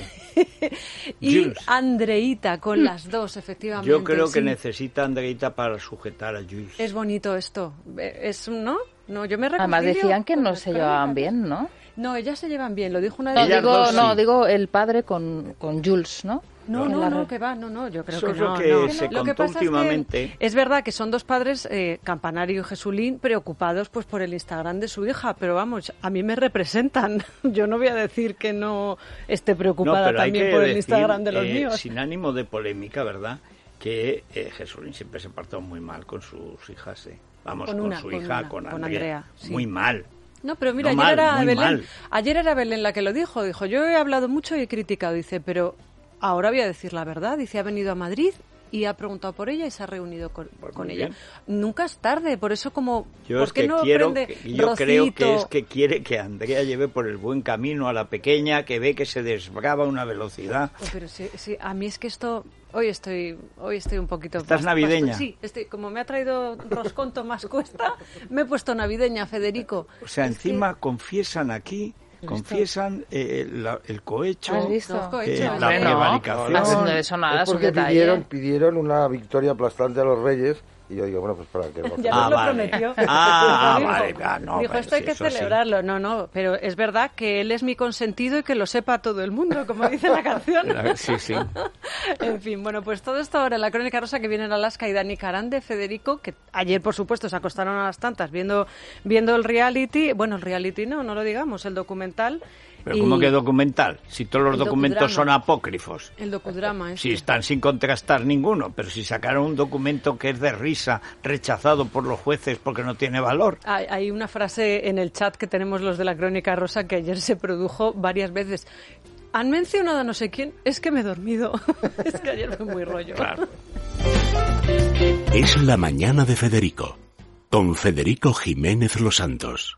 y Andreita, con las 2, efectivamente. Yo creo que necesita Andreita para sujetar a Jules. Es bonito esto, ¿no? No, yo me reconcilio. Además decían que no se llevaban bien, ¿no? No, ellas se llevan bien, lo dijo una vez. Digo el padre con Jules, ¿no? No, que va, no, yo creo eso que no. Es lo que se contó últimamente. Es que es verdad que son 2 padres, Campanario y Jesulín, preocupados pues por el Instagram de su hija, pero vamos, a mí me representan. Yo no voy a decir que no esté preocupada también por el Instagram de los míos. Sin ánimo de polémica, ¿verdad? Que Jesulín siempre se portó muy mal con sus hijas, Vamos, con su hija, con Andrea. Sí. Muy mal. No, pero mira, ayer era Belén la que lo dijo. Dijo, yo he hablado mucho y he criticado. Dice, pero ahora voy a decir la verdad. Dice, ha venido a Madrid y ha preguntado por ella y se ha reunido con ella. Nunca es tarde, por eso como... Yo creo que es que quiere que Andrea lleve por el buen camino a la pequeña, que ve que se desbrava a una velocidad. Pero sí, a mí es que esto... Hoy estoy un poquito... ¿Estás navideña? Sí, como me ha traído Roscón Tomás Cuesta, me he puesto navideña, Federico. O sea, encima confiesan aquí... Confiesan el cohecho, la prevaricación. No de eso nada, es porque pidieron una victoria aplastante a los Reyes. Y yo digo, bueno, pues para que ya nos lo prometió. No, dijo, esto hay que celebrarlo. Sí. No, pero es verdad que él es mi consentido y que lo sepa todo el mundo, como dice la canción. Sí. En fin, bueno, pues todo esto ahora en la Crónica Rosa, que viene en Alaska, y Dani Carande, Federico, que ayer, por supuesto, se acostaron a las tantas viendo el reality. Bueno, el reality no lo digamos, el documental. ¿Pero cómo que documental? Si todos los documentos son apócrifos. El docudrama. Si están sin contrastar ninguno, pero si sacaron un documento que es de risa, rechazado por los jueces porque no tiene valor. Hay una frase en el chat que tenemos los de la Crónica Rosa que ayer se produjo varias veces. Han mencionado a no sé quién, es que me he dormido. Es que ayer fue muy rollo. Claro. Es la mañana de Federico, con Federico Jiménez Los Santos.